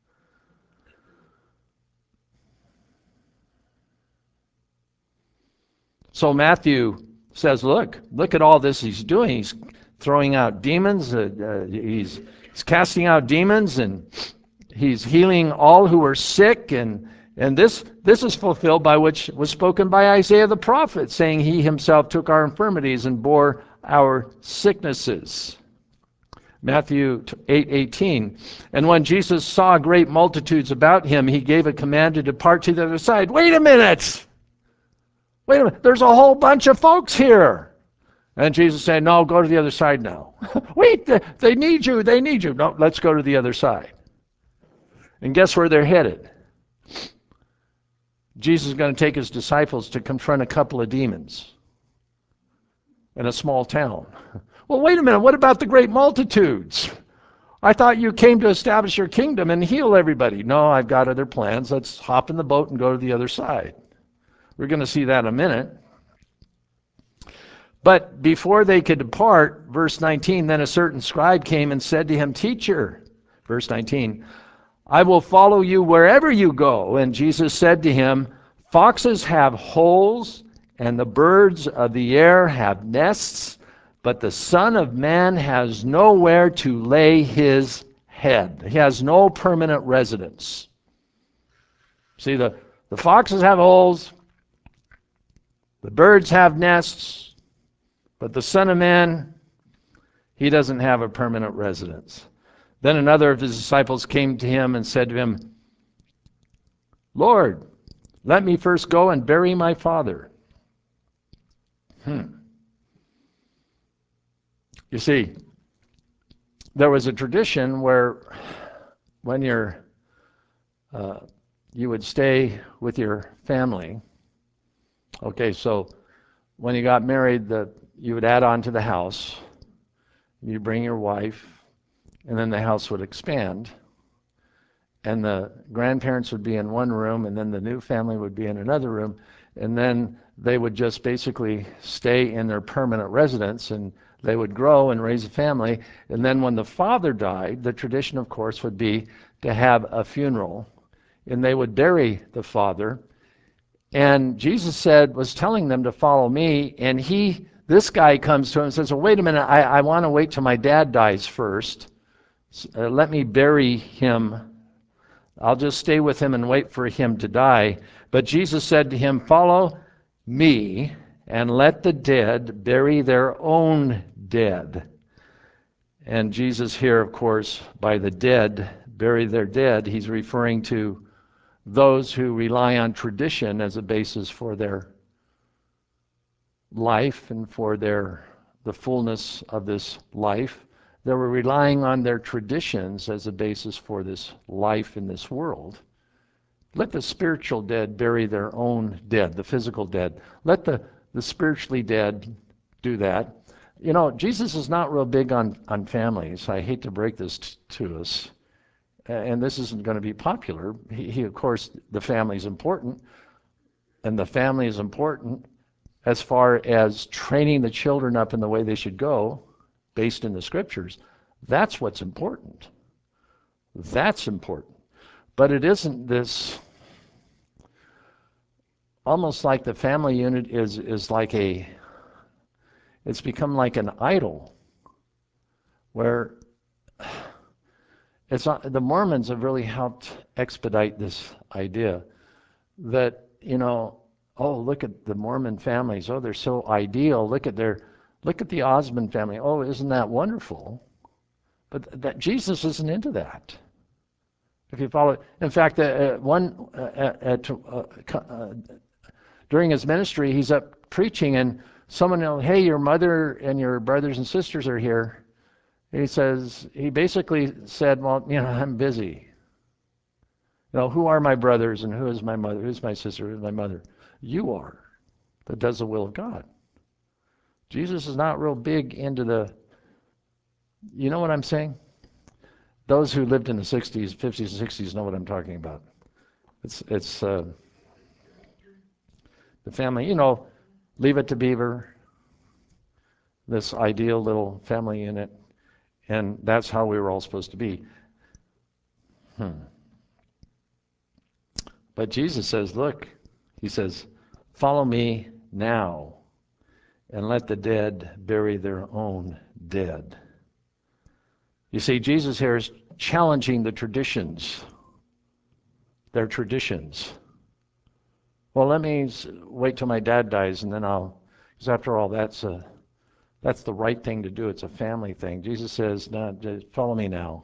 So Matthew says, look at all this He's doing. He's throwing out demons. He's casting out demons, and He's healing all who are sick. And this is fulfilled by which was spoken by Isaiah the prophet, saying He Himself took our infirmities and bore our sicknesses. Matthew 8:18. And when Jesus saw great multitudes about Him, He gave a command to depart to the other side. Wait a minute. There's a whole bunch of folks here. And Jesus said, no, go to the other side now. Wait, they need you. No, let's go to the other side. And guess where they're headed? Jesus is going to take His disciples to confront a couple of demons in a small town. Well, wait a minute. What about the great multitudes? I thought you came to establish your kingdom and heal everybody. No, I've got other plans. Let's hop in the boat and go to the other side. We're going to see that in a minute. But before they could depart, verse 19, then a certain scribe came and said to Him, Teacher, verse 19, I will follow you wherever you go. And Jesus said to him, Foxes have holes, and the birds of the air have nests, but the Son of Man has nowhere to lay His head. He has no permanent residence. See, the foxes have holes, the birds have nests, but the Son of Man, He doesn't have a permanent residence. Then another of His disciples came to Him and said to Him, Lord, let me first go and bury my father. You see, there was a tradition where when you would stay with your family, Okay, so when you got married, you would add on to the house. You bring your wife, and then the house would expand. And the grandparents would be in one room, and then the new family would be in another room, and then they would just basically stay in their permanent residence, and they would grow and raise a family. And then when the father died, the tradition, of course, would be to have a funeral, and they would bury the father. And Jesus was telling them to follow me, and this guy comes to him and says, well, wait a minute, I want to wait till my dad dies first. Let me bury him. I'll just stay with him and wait for him to die. But Jesus said to him, follow me and let the dead bury their own dead. And Jesus here, of course, by the dead, bury their dead, he's referring to those who rely on tradition as a basis for their life and for the fullness of this life. They were relying on their traditions as a basis for this life in this world. Let the spiritual dead bury their own dead, the physical dead. Let the spiritually dead do that. You know, Jesus is not real big on families. I hate to break this to us. And this isn't going to be popular. He, of course, the family is important. And the family is important as far as training the children up in the way they should go, based in the scriptures. That's what's important. That's important. But it isn't this, almost like the family unit is like it's become like an idol, where the Mormons have really helped expedite this idea that, oh, look at the Mormon families. Oh, they're so ideal. Look at the Osmond family. Oh, isn't that wonderful? But that Jesus isn't into that. If you follow, in fact, during his ministry, he's up preaching, and someone will, hey, your mother and your brothers and sisters are here. He basically said, well, I'm busy. Who are my brothers and who is my mother? Who's my sister? Who's my mother? You are, that does the will of God. Jesus is not real big into you know what I'm saying? Those who lived in the 60s, 50s, and 60s know what I'm talking about. It's the family, Leave It to Beaver, this ideal little family unit, and that's how we were all supposed to be. But Jesus says, look, he says, follow me now and let the dead bury their own dead. You see, Jesus here is challenging the traditions, their traditions. Well, let me wait till my dad dies and then because after all, that's the right thing to do. It's a family thing. Jesus says, no, follow me now.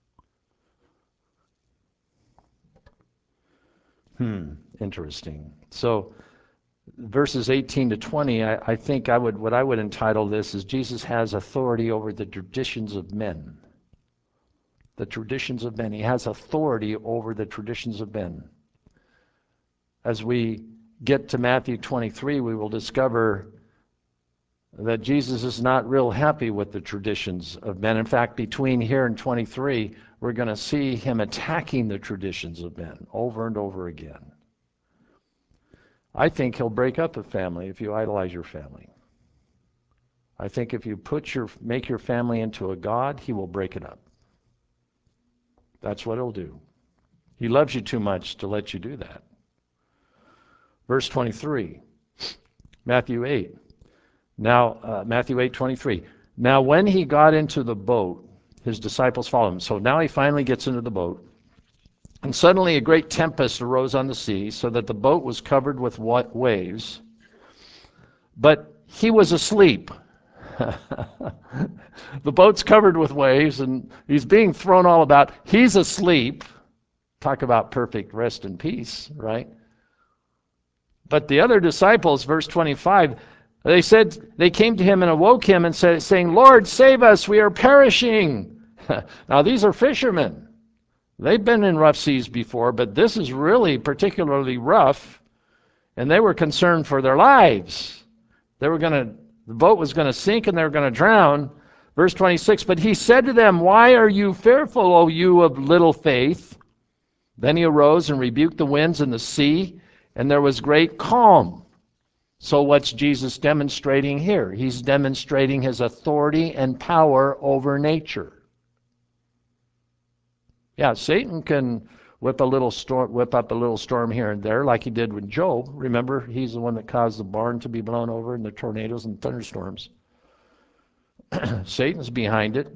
Interesting. So verses 18 to 20, I think what I would entitle this is Jesus has authority over the traditions of men. The traditions of men. He has authority over the traditions of men. As we get to Matthew 23, we will discover that Jesus is not real happy with the traditions of men. In fact, between here and 23, we're going to see him attacking the traditions of men over and over again. I think he'll break up a family if you idolize your family. I think if you make your family into a god, he will break it up. That's what he'll do. He loves you too much to let you do that. Verse 23, Matthew 8. Now, Matthew 8:23. Now, when he got into the boat, his disciples followed him. So now he finally gets into the boat. And suddenly a great tempest arose on the sea, so that the boat was covered with waves. But he was asleep. The boat's covered with waves, and he's being thrown all about. He's asleep. Talk about perfect rest and peace, right? But the other disciples, verse 25, they came to him and awoke him and saying, Lord, save us, we are perishing. Now these are fishermen. They've been in rough seas before, but this is really particularly rough. And they were concerned for their lives. The boat was going to sink and they were going to drown. Verse 26, but he said to them, why are you fearful, O you of little faith? Then he arose and rebuked the winds and the sea, and there was great calm. So what's Jesus demonstrating here? He's demonstrating his authority and power over nature. Yeah, Satan can whip up a little storm here and there, like he did with Job. Remember, he's the one that caused the barn to be blown over and the tornadoes and thunderstorms. Satan's behind it,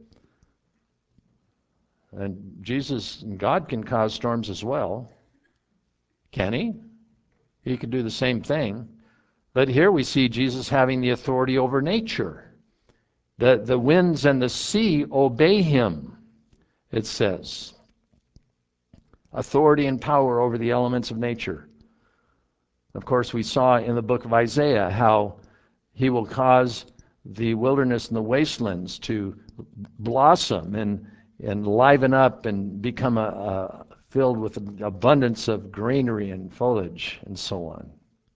and Jesus and God can cause storms as well. Can he? He could do the same thing. But here we see Jesus having the authority over nature. The winds and the sea obey him, it says. Authority and power over the elements of nature. Of course, we saw in the book of Isaiah how he will cause the wilderness and the wastelands to blossom and liven up and become filled with an abundance of greenery and foliage and so on.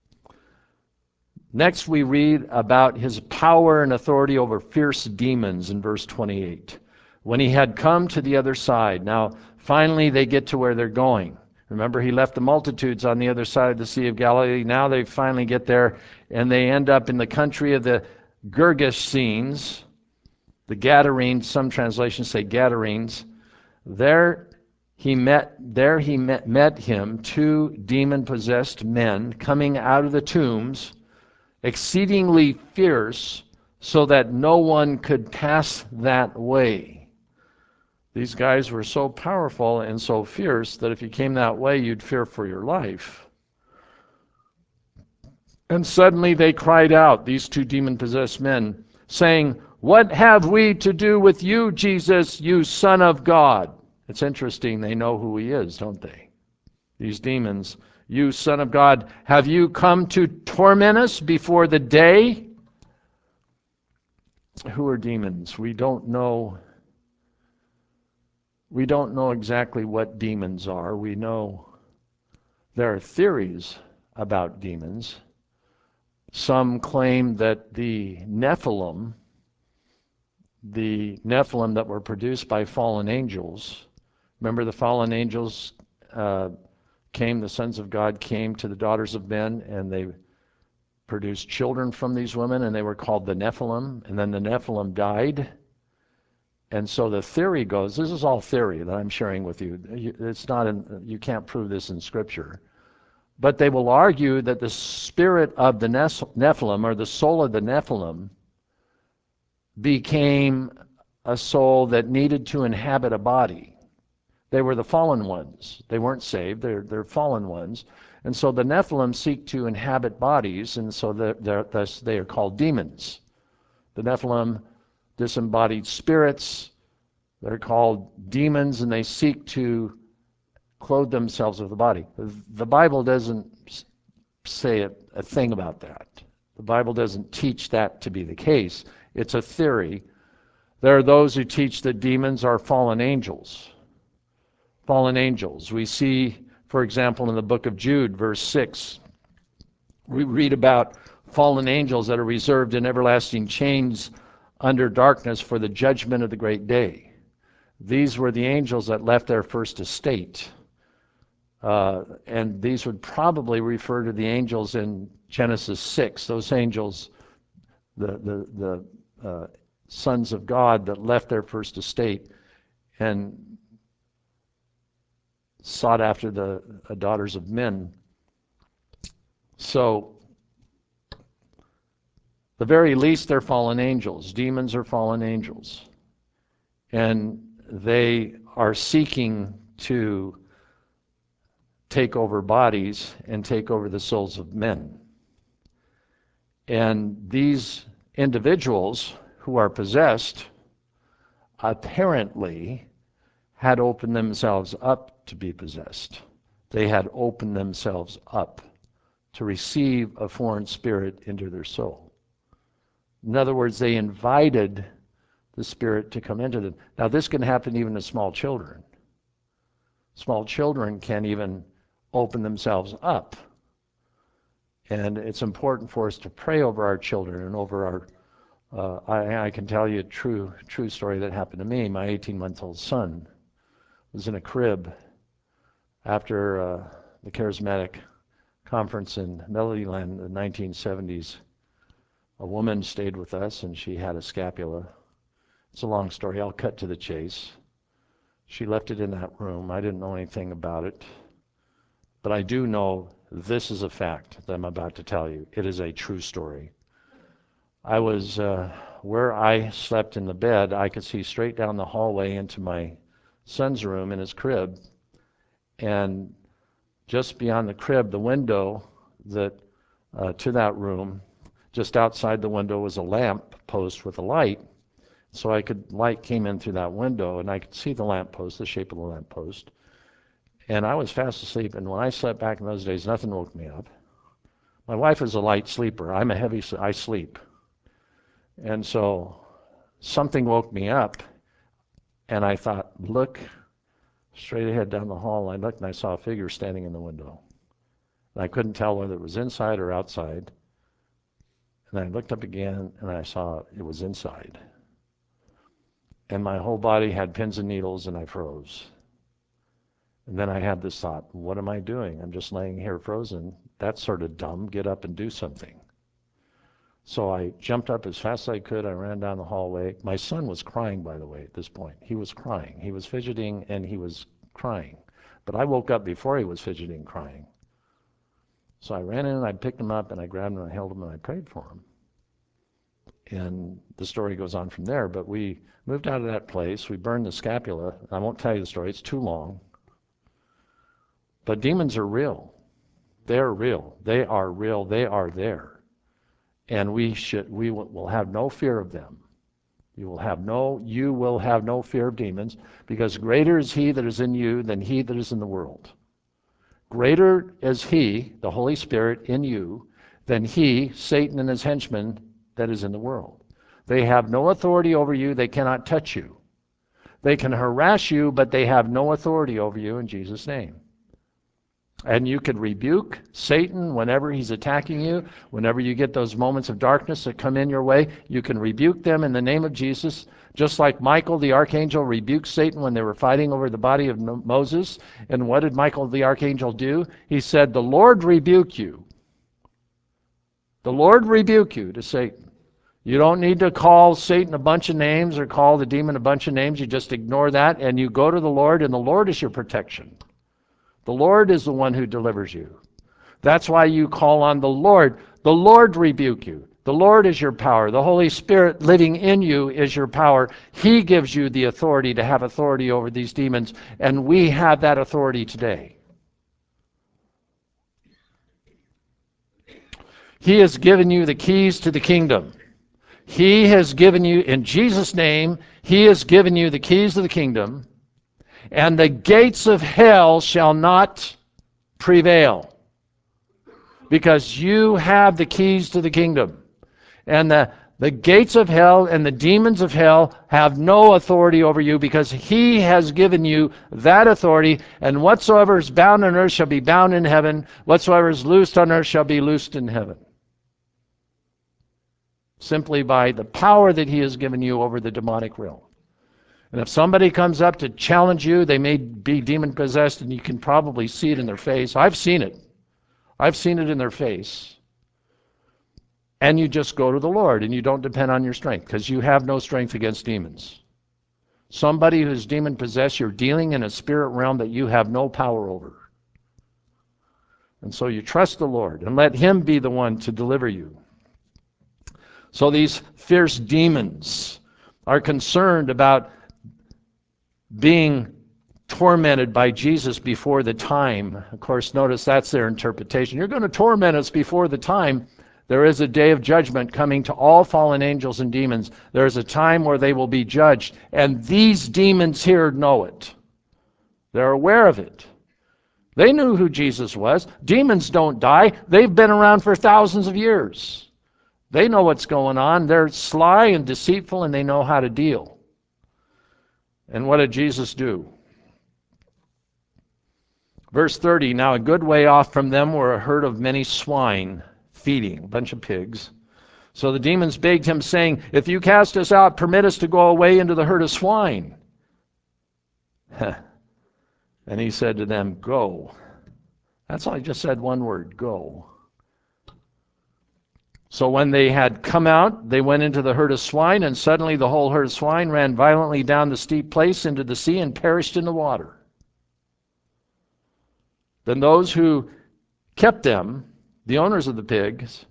Next, we read about his power and authority over fierce demons in verse 28. When he had come to the other side. Now, finally, they get to where they're going. Remember, he left the multitudes on the other side of the Sea of Galilee. Now they finally get there, and they end up in the country of the Gergesenes, the Gadarenes. Some translations say Gadarenes. There he met him 2 demon-possessed men coming out of the tombs, exceedingly fierce, so that no one could pass that way. These guys were so powerful and so fierce that if you came that way, you'd fear for your life. And suddenly they cried out, these 2 demon-possessed men, saying, what have we to do with you, Jesus, you Son of God? It's interesting, they know who he is, don't they? These demons, you Son of God, have you come to torment us before the day? Who are demons? We don't know exactly what demons are. We know there are theories about demons. Some claim that the Nephilim that were produced by fallen angels, remember the fallen angels the sons of God came to the daughters of men, and they produced children from these women, and they were called the Nephilim, and then the Nephilim died. And so the theory goes, this is all theory that I'm sharing with you. You can't prove this in Scripture. But they will argue that the spirit of the Nephilim, or the soul of the Nephilim, became a soul that needed to inhabit a body. They were the fallen ones. They weren't saved. They're fallen ones. And so the Nephilim seek to inhabit bodies, and so thus they are called demons. The Nephilim, disembodied spirits, they're called demons, and they seek to clothe themselves with the body. The Bible doesn't say a thing about that. The Bible doesn't teach that to be the case. It's a theory. There are those who teach that demons are fallen angels. Fallen angels. We see, for example, in the book of Jude, verse 6, we read about fallen angels that are reserved in everlasting chains under darkness for the judgment of the great day. These were the angels that left their first estate. And these would probably refer to the angels in Genesis 6, those angels, the sons of God that left their first estate and sought after the daughters of men. So, the very least, they're fallen angels. Demons are fallen angels. And they are seeking to take over bodies and take over the souls of men. And these individuals who are possessed apparently had opened themselves up to be possessed. They had opened themselves up to receive a foreign spirit into their soul. In other words, they invited the spirit to come into them. Now, this can happen even to small children. Small children can even open themselves up And it's important for us to pray over our children and over our I can tell you a true story that happened to me. My 18-month-old son was in a crib after the charismatic conference in Melodyland in the 1970s. A woman stayed with us, and she had a scapula. It's a long story. I'll cut to the chase. She left it in that room. I didn't know anything about it. But I do know this is a fact that I'm about to tell you. It is a true story. I was where I slept in the bed. I could see straight down the hallway into my son's room in his crib, and just beyond the crib, the window that to that room, just outside the window was a lamp post with a light. So light came in through that window, and I could see the lamp post, the shape of the lamp post. And I was fast asleep, and when I slept back in those days, nothing woke me up. My wife is a light sleeper. I sleep. And so something woke me up, and I thought, look straight ahead down the hall. I looked, and I saw a figure standing in the window. And I couldn't tell whether it was inside or outside. And I looked up again, and I saw it was inside. And my whole body had pins and needles, and I froze. And then I had this thought, what am I doing? I'm just laying here frozen. That's sort of dumb. Get up and do something. So I jumped up as fast as I could. I ran down the hallway. My son was crying, by the way, at this point. He was crying. He was fidgeting, and he was crying. But I woke up before he was fidgeting, crying. So I ran in, and I picked him up, and I grabbed him, and I held him, and I prayed for him. And the story goes on from there. But we moved out of that place. We burned the scapula. I won't tell you the story. It's too long. But demons are real. They're real. They are real. They are there. And we will have no fear of them. You will have no fear of demons, because greater is he that is in you than he that is in the world. Greater is he, the Holy Spirit, in you than he, Satan and his henchmen, that is in the world. They have no authority over you. They cannot touch you. They can harass you, but they have no authority over you in Jesus' name. And you could rebuke Satan whenever he's attacking you. Whenever you get those moments of darkness that come in your way, you can rebuke them in the name of Jesus. Just like Michael the archangel rebuked Satan when they were fighting over the body of Moses. And what did Michael the archangel do? He said, "The Lord rebuke you. The Lord rebuke you," to Satan. You don't need to call Satan a bunch of names or call the demon a bunch of names. You just ignore that and you go to the Lord, and the Lord is your protection. The Lord is the one who delivers you. That's why you call on the Lord. The Lord rebuke you. The Lord is your power. The Holy Spirit living in you is your power. He gives you the authority to have authority over these demons, and we have that authority today. He has given you the keys to the kingdom. He has given you, in Jesus' name, He has given you the keys to the kingdom. And the gates of hell shall not prevail, because you have the keys to the kingdom. And the gates of hell and the demons of hell have no authority over you, because he has given you that authority. And whatsoever is bound on earth shall be bound in heaven. Whatsoever is loosed on earth shall be loosed in heaven. Simply by the power that he has given you over the demonic realm. And if somebody comes up to challenge you, they may be demon-possessed, and you can probably see it in their face. I've seen it. I've seen it in their face. And you just go to the Lord, and you don't depend on your strength, because you have no strength against demons. Somebody who's demon-possessed, you're dealing in a spirit realm that you have no power over. And so you trust the Lord, and let him be the one to deliver you. So these fierce demons are concerned about being tormented by Jesus before the time. Of course, notice that's their interpretation. You're going to torment us before the time. There is a day of judgment coming to all fallen angels and demons. There is a time where they will be judged. And these demons here know it. They're aware of it. They knew who Jesus was. Demons don't die. They've been around for thousands of years. They know what's going on. They're sly and deceitful, and they know how to deal. And what did Jesus do? Verse 30, now a good way off from them were a herd of many swine, feeding a bunch of pigs. So the demons begged him, saying, "If you cast us out, permit us to go away into the herd of swine." And he said to them, "Go." That's all. He just said one word, "Go." So when they had come out, they went into the herd of swine, and suddenly the whole herd of swine ran violently down the steep place into the sea and perished in the water. Then those who kept them, the owners of the pigs,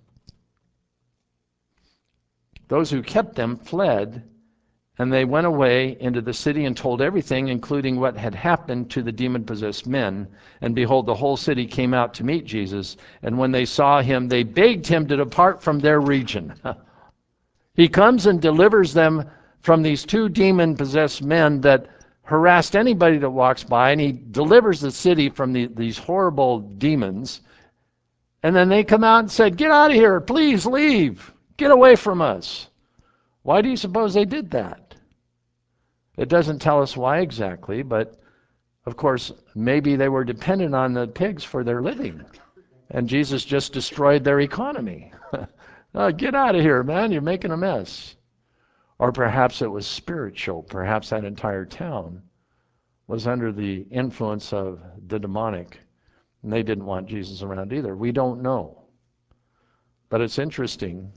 those who kept them fled, and they went away into the city and told everything, including what had happened to the demon-possessed men. And behold, the whole city came out to meet Jesus. And when they saw him, they begged him to depart from their region. He comes and delivers them from these two demon-possessed men that harassed anybody that walks by, and he delivers the city from these horrible demons. And then they come out and said, "Get out of here, please leave, get away from us." Why do you suppose they did that? It doesn't tell us why exactly, but of course, maybe they were dependent on the pigs for their living, and Jesus just destroyed their economy. Oh, get out of here, man, you're making a mess. Or perhaps it was spiritual. Perhaps that entire town was under the influence of the demonic, and they didn't want Jesus around either. We don't know. But it's interesting.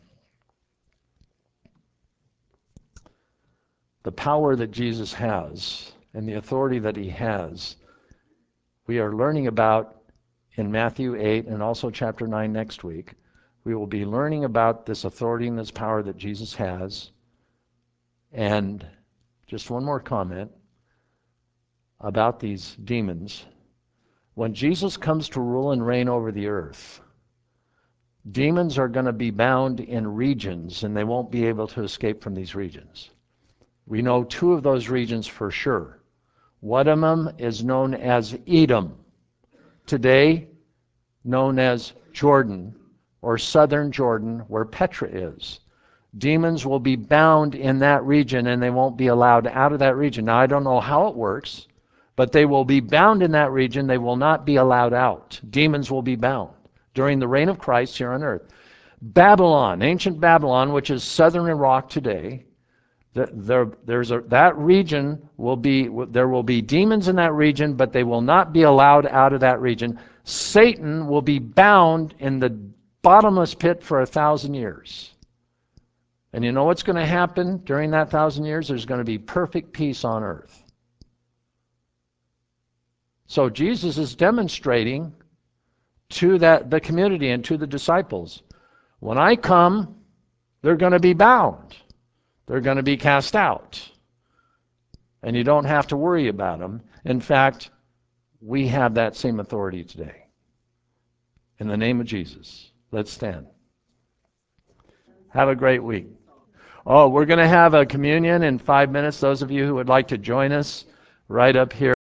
The power that Jesus has and the authority that he has, we are learning about in Matthew 8 and also chapter 9 next week. We will be learning about this authority and this power that Jesus has. And just one more comment about these demons. When Jesus comes to rule and reign over the earth, demons are going to be bound in regions, and they won't be able to escape from these regions. We know two of those regions for sure. One of them is known as Edom, today known as Jordan, or southern Jordan, where Petra is. Demons will be bound in that region, and they won't be allowed out of that region. Now, I don't know how it works, but they will be bound in that region. They will not be allowed out. Demons will be bound during the reign of Christ here on earth. Babylon, ancient Babylon, which is southern Iraq today, that region there will be demons in that region, but they will not be allowed out of that region. Satan will be bound in the bottomless pit for 1,000 years. And you know what's going to happen during that 1,000 years? There's going to be perfect peace on earth. So Jesus is demonstrating to the community and to the disciples, when I come, they're going to be bound. They're going to be cast out. And you don't have to worry about them. In fact, we have that same authority today. In the name of Jesus, let's stand. Have a great week. Oh, we're going to have a communion in 5 minutes. Those of you who would like to join us, right up here.